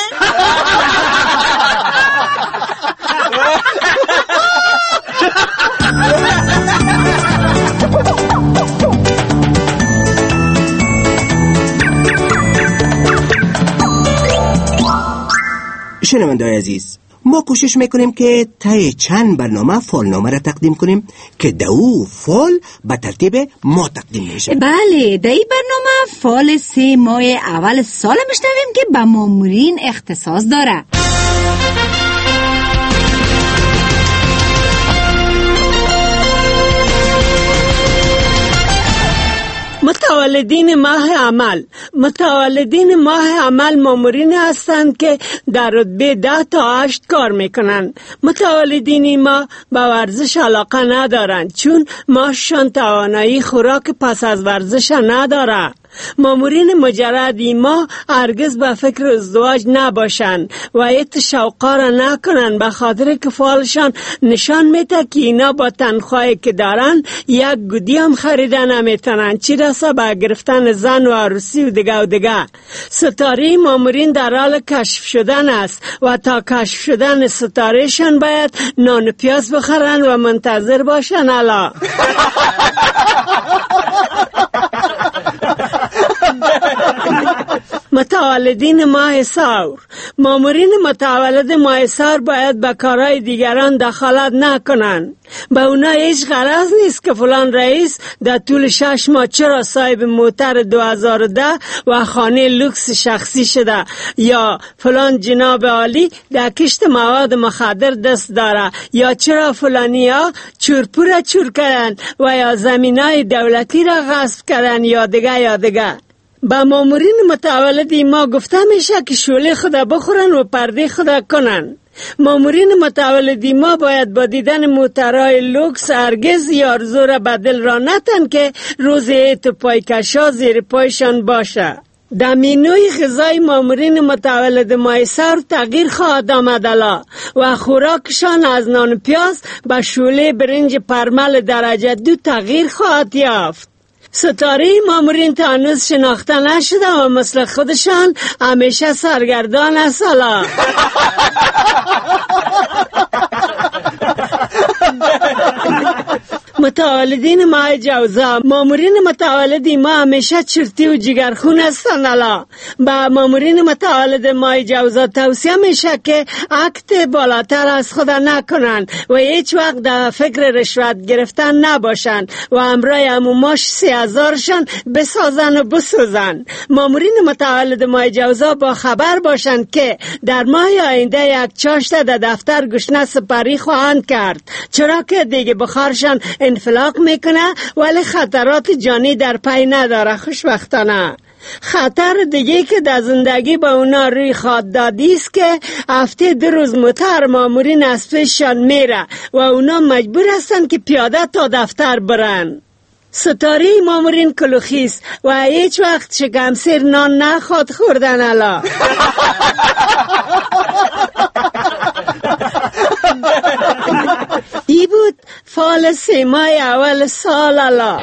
شنونده‌های عزیز، ما کوشش میکنیم که طی چند برنامه فالنامه را تقدیم کنیم که دو فال به ترتیب ما تقدیم میشه. بله، در این برنامه فال سه ماه اول سال میشنویم که به مامورین اختصاص داره. متولدین ماه عمل متولدین ماه عمل مامورین هستند که در رتبه ده تا هشت کار میکنند. متولدین ما به ورزش علاقه ندارند چون ماشان توانایی خوراک پس از ورزش نداره. مامورین مجردی ما هرگز به فکر ازدواج نباشند و ایت شوقا را نکنند، به خاطر که فالشان نشان میده که اینا با تنخواهی که دارن یک گودی هم خریده نمیتونن، چی رسه به گرفتن زن و عروسی و دیگه و دیگه. ستاره مامورین در حال کشف شدن است و تا کشف شدن ستارهشان باید نان پیاز بخرن و منتظر باشن. الا متولدین ماه سور مامورین متولد ماه سور باید به کارهای دیگران دخالت نکنند. به اونا هیچ غرض نیست که فلان رئیس در طول شش ماه چرا صاحب موتر دو هزار و ده و خانه لوکس شخصی شده، یا فلان جناب عالی در کشت مواد مخدر دست داره، یا چرا فلانی ها چورپور چور کردن و یا زمینای دولتی را غصب کردن یا دیگه یا دیگه. با مامورین متولدی ما گفته میشه که شوله خدا بخورن و پرده خدا کنن. مامورین متولدی ما باید با دیدن موترهای لوکس هرگز یارزو را بدل را نتن که روز ایت پایکشا زیر پایشان باشه. در مینوی غذای مامورین متولد ماه ثور تغییر خواهد آمد الا و خوراکشان از نان پیاز به شوله برنج پرمل درجه دو تغییر خواهد یافت. ستاره مامورین تا هنوز شناخته نشده و مثل خودشان همیشه سرگردان است الا. متولدین ماه جوزا، مامورین متولدی ما همیشه چرتی و جگرخون هستند الا. با مامورین متولد ماه جوزا توصیه میشه که عکت بالاتر از خود نکنند و هیچ وقت در فکر رشوت گرفتن نباشند و همراه عموماش سی هزارشان بسازن و بسوزن. مامورین متولد ماه جوزا با خبر باشند که در ماه آینده یک چاشت در دفتر گشنه سپری خواهند کرد، چرا که دیگه بخارشان انفلاق میکنه ولی خطرات جانی در پی نداره. خوشبختانه خطر دیگه که در زندگی با اونا روی خواد دادی است که هفته دو روز موتر مامورین از پیششان میره و اونا مجبور هستن که پیاده تا دفتر برن. ستاره مامورین کلوخیست و هیچ وقت شکم سیر نان نخواد خوردن الا. ای بود فال سیمای اول سال الا.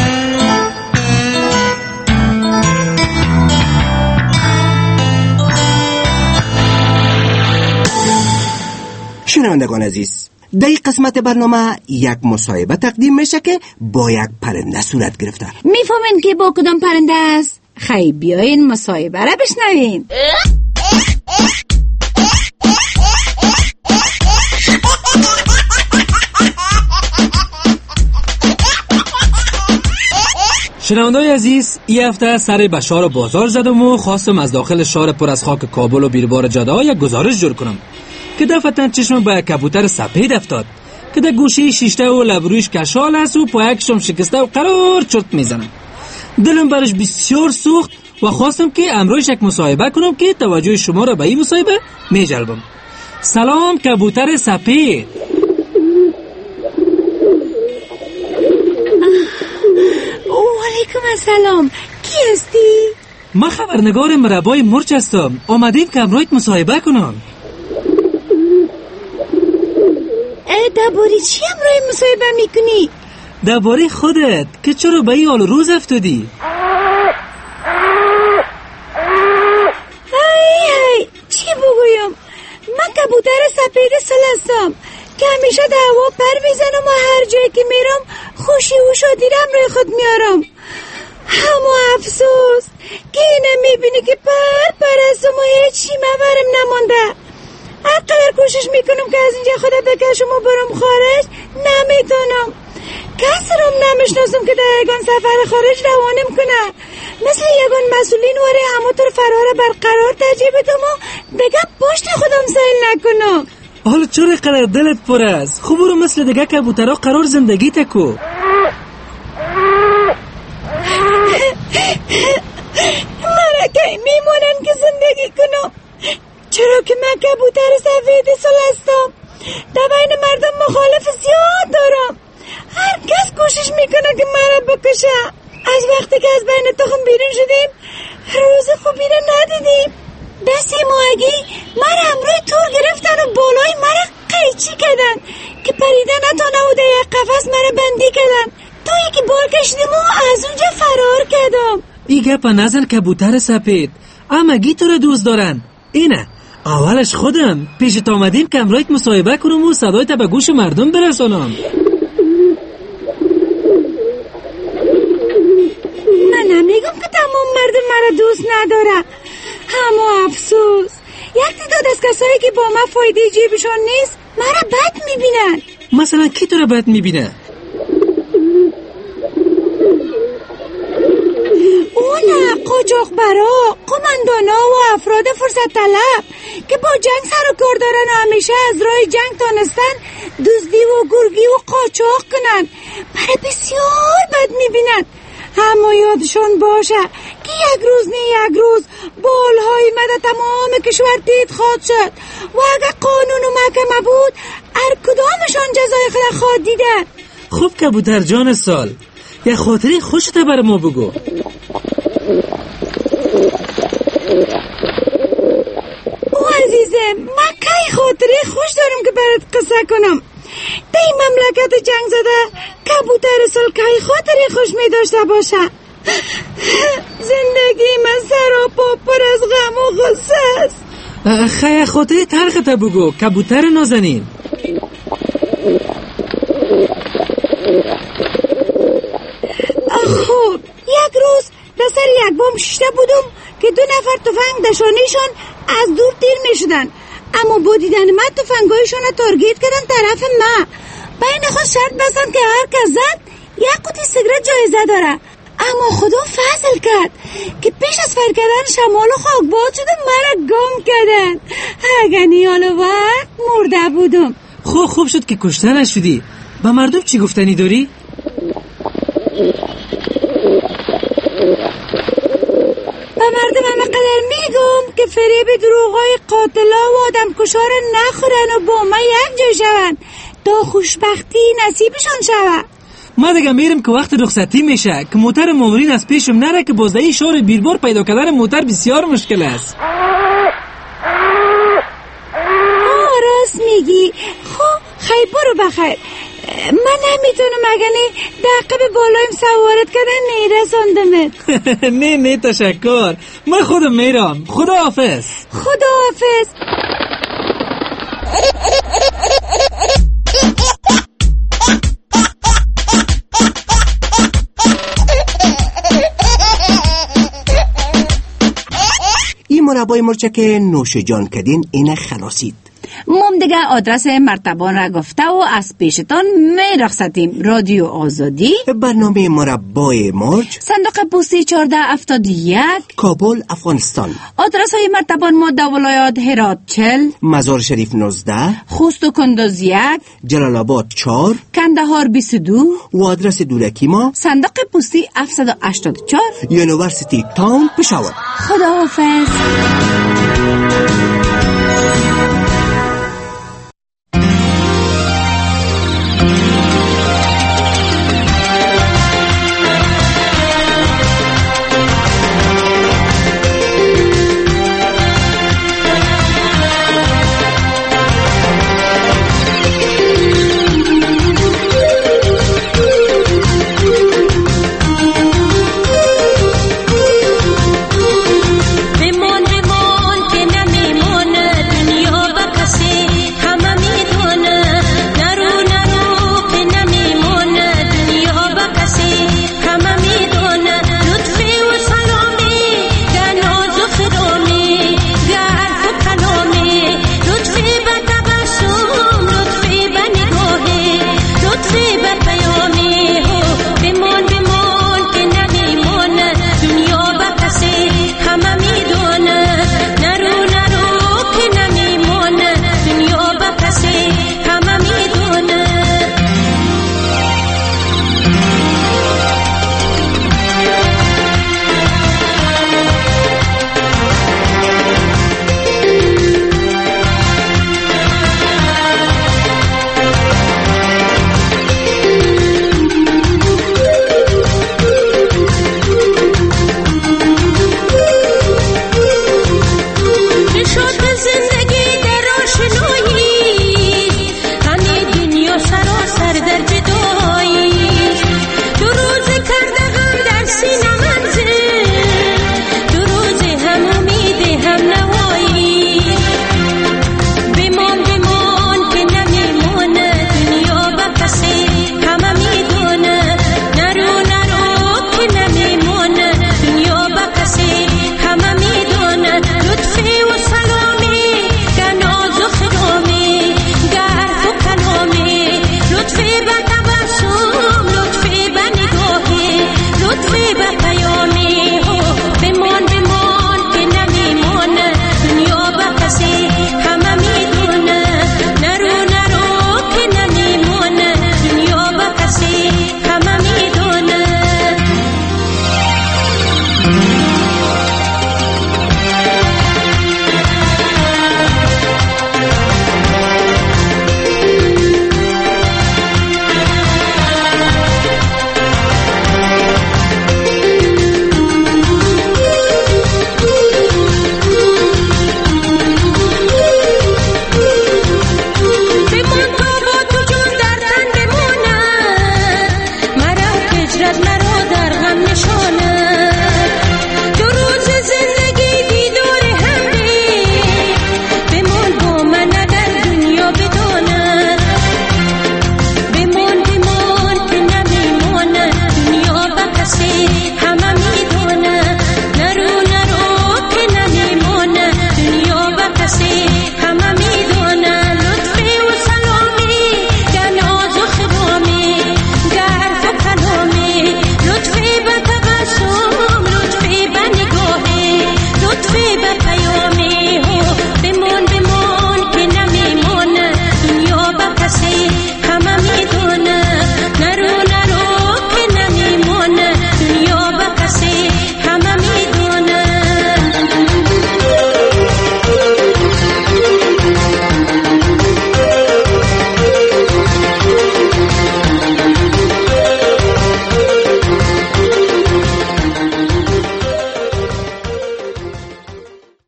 شنوندگان عزیز، در این قسمت برنامه یک مصاحبه تقدیم میشه که با یک پرنده صورت گرفته. میفهمین که با کدام پرنده است؟ خیلی بیاین مصاحبه را بشنوین. شنوندای عزیز، این هفته سر به شهر بازار زدم و خواستم از داخل شهر پر از خاک کابل و بیروبار جاده ها یک گزارش جور کنم که دفعتاً چشم به کبوتر سپید افتاد که در گوشه شیشته و لبرویش کشال است و پایکشم شکسته و قرار چرت میزنم. دلم برش بسیار سوخت و خواستم که امروز یک مصاحبه کنم که توجه شما را به این مصاحبه میجلبم. سلام کبوتر سپید. علیکم السلام، کی هستی؟ ما خبرنگار مربای مرچ هستم. آمدیم که امروز مصاحبه کنم. درباره چی امروز مصاحبه میکنی؟ درباره خودت که چرا به این حال روز افتادی؟ های های چی بگویم؟ من کبوتر سپید سال هستم که همیشه در هوا پر میزنم و هر جایی که میرم خوشی و شادی را روی خود میارم. اما افسوس که اینه میبینی که پر پر هستم و هیچی مورم نمانده. هر قدر کوشش میکنم که از اینجا خدا بکشم و برم خارج نمیتونم. کسی رو نمیشناسم که در یگان سفر خارج روانم کنه. مثل یگان مسئولین واره همونطور فرار برقرار ترجیح بدم و دیگه پشت خودم سایل نکنم. حالا چرا قدر دلت پر است؟ خوب برو مثل دیگه کبوترها قرار زندگی تکو. مرا که میمونن که زندگی کنم، چرا که من کبوتر سفید سال هستم. در بین مردم مخالف زیاد دارم. هر کس کوشش میکنه که مرا بکشه. از وقتی که از بین تخم بیرون شدیم روز خوبی را ندیدیم. دست ماهگی مرا امروی تور گرفتن و بالای مرا قیچی کردن که پریده نتانه و در یک قفس مرا بندی کردن. تو یکی بار کشیدم و از اونجا فرار کردم. ای گپا نزن کبوتر سپید، امگی تو را دوست دارن. اینه اولش خودم پیشت آمدیم که امروز مصاحبه کنم و صدای تا به گوش مردم برسانم. من نمیگم که تمام مردم مرا دوست نداره، اما افسوس یک تعداد از کسایی که با من فایده جیبشون نیست مرا بد میبینن. مثلا کی تو را بد میبینه؟ اون قاچاقبرا، قماندانا و افراد فرصت طلب که با جنگ سر و کار دارن و همیشه از راه جنگ تانستن دزدی و گرگی و قاچاق کنن مرا بسیار بد میبینن. اما یادشون باشه که یک روز نه یک روز بالهای مده تمام کشور دید خواهد شد و اگر قانون و محکمه بود هر کدامشان جزای خود خواهد دیدن. خوب کبوتر جان سال، یه خاطری خوشت بر ما بگو. او عزیزم، من کی خاطره خوش دارم که برات قصه کنم. در این مملکت جنگ زده کبوتر سال کی خاطره خوش می داشته باشه. زندگی من سراپا پر از غم و غصه است. خیلی خاطره تلخ تا بگو کبوتر نازنین. خب یک روز در سر یک بام شیشته بودم که دو نفر تفنگ دشانیشان از دور تیر می شدن، اما با دیدن من تفنگایشان را تارگت کردن طرف ما. بین خود شرط بستن که هر کس زد یک قوطی سیگرت جایزه داره، اما خدا فضل کرد که پیش از فر کردن شمال و خاکباد شده مرا گم کردن. اگر نیال وقت مرده بودم. خوب خوب شد که کشته نشدی. با مردم چی گفتنی داری؟ با مردم همه قدر میگم که فریب دروغای قاتلا و آدم کشار نخورن و با ما یک جای شون تا خوشبختی نصیبشان شود. ما دیگه میرم که وقت رخصتی میشه که موتر مامورین از پیشم نره که بازده شهر بیربار پیدا کردن موتر بسیار مشکل است. آه راست میگی. خب خیلی برو بخیر. من نمیتونم اگه دقیقه بالایم سوارت کردن نیرساندمت. نه نه تشکر، من خودم میرم. خدا حافظ. خدا حافظ. این مربای مرچه که نوش جان کردین اینه خلاصید. مم دیگه آدرس مرتبان را گفته و از پیشتان می رخصتیم. رادیو آزادی، برنامه مربای مرچ، صندوق پستی چهارده هفتاد و یک، کابل، افغانستان. آدرس های مرتبان ما در ولایات هرات چل، مزار شریف نوزده، خوست و کندوز یک، جلال آباد چهار، کندهار بیست و دو و آدرس دولکی ما صندوق پستی هفتصد و هشتاد و چهار، یونیورسیتی تاون، پشاور. خدا حافظ.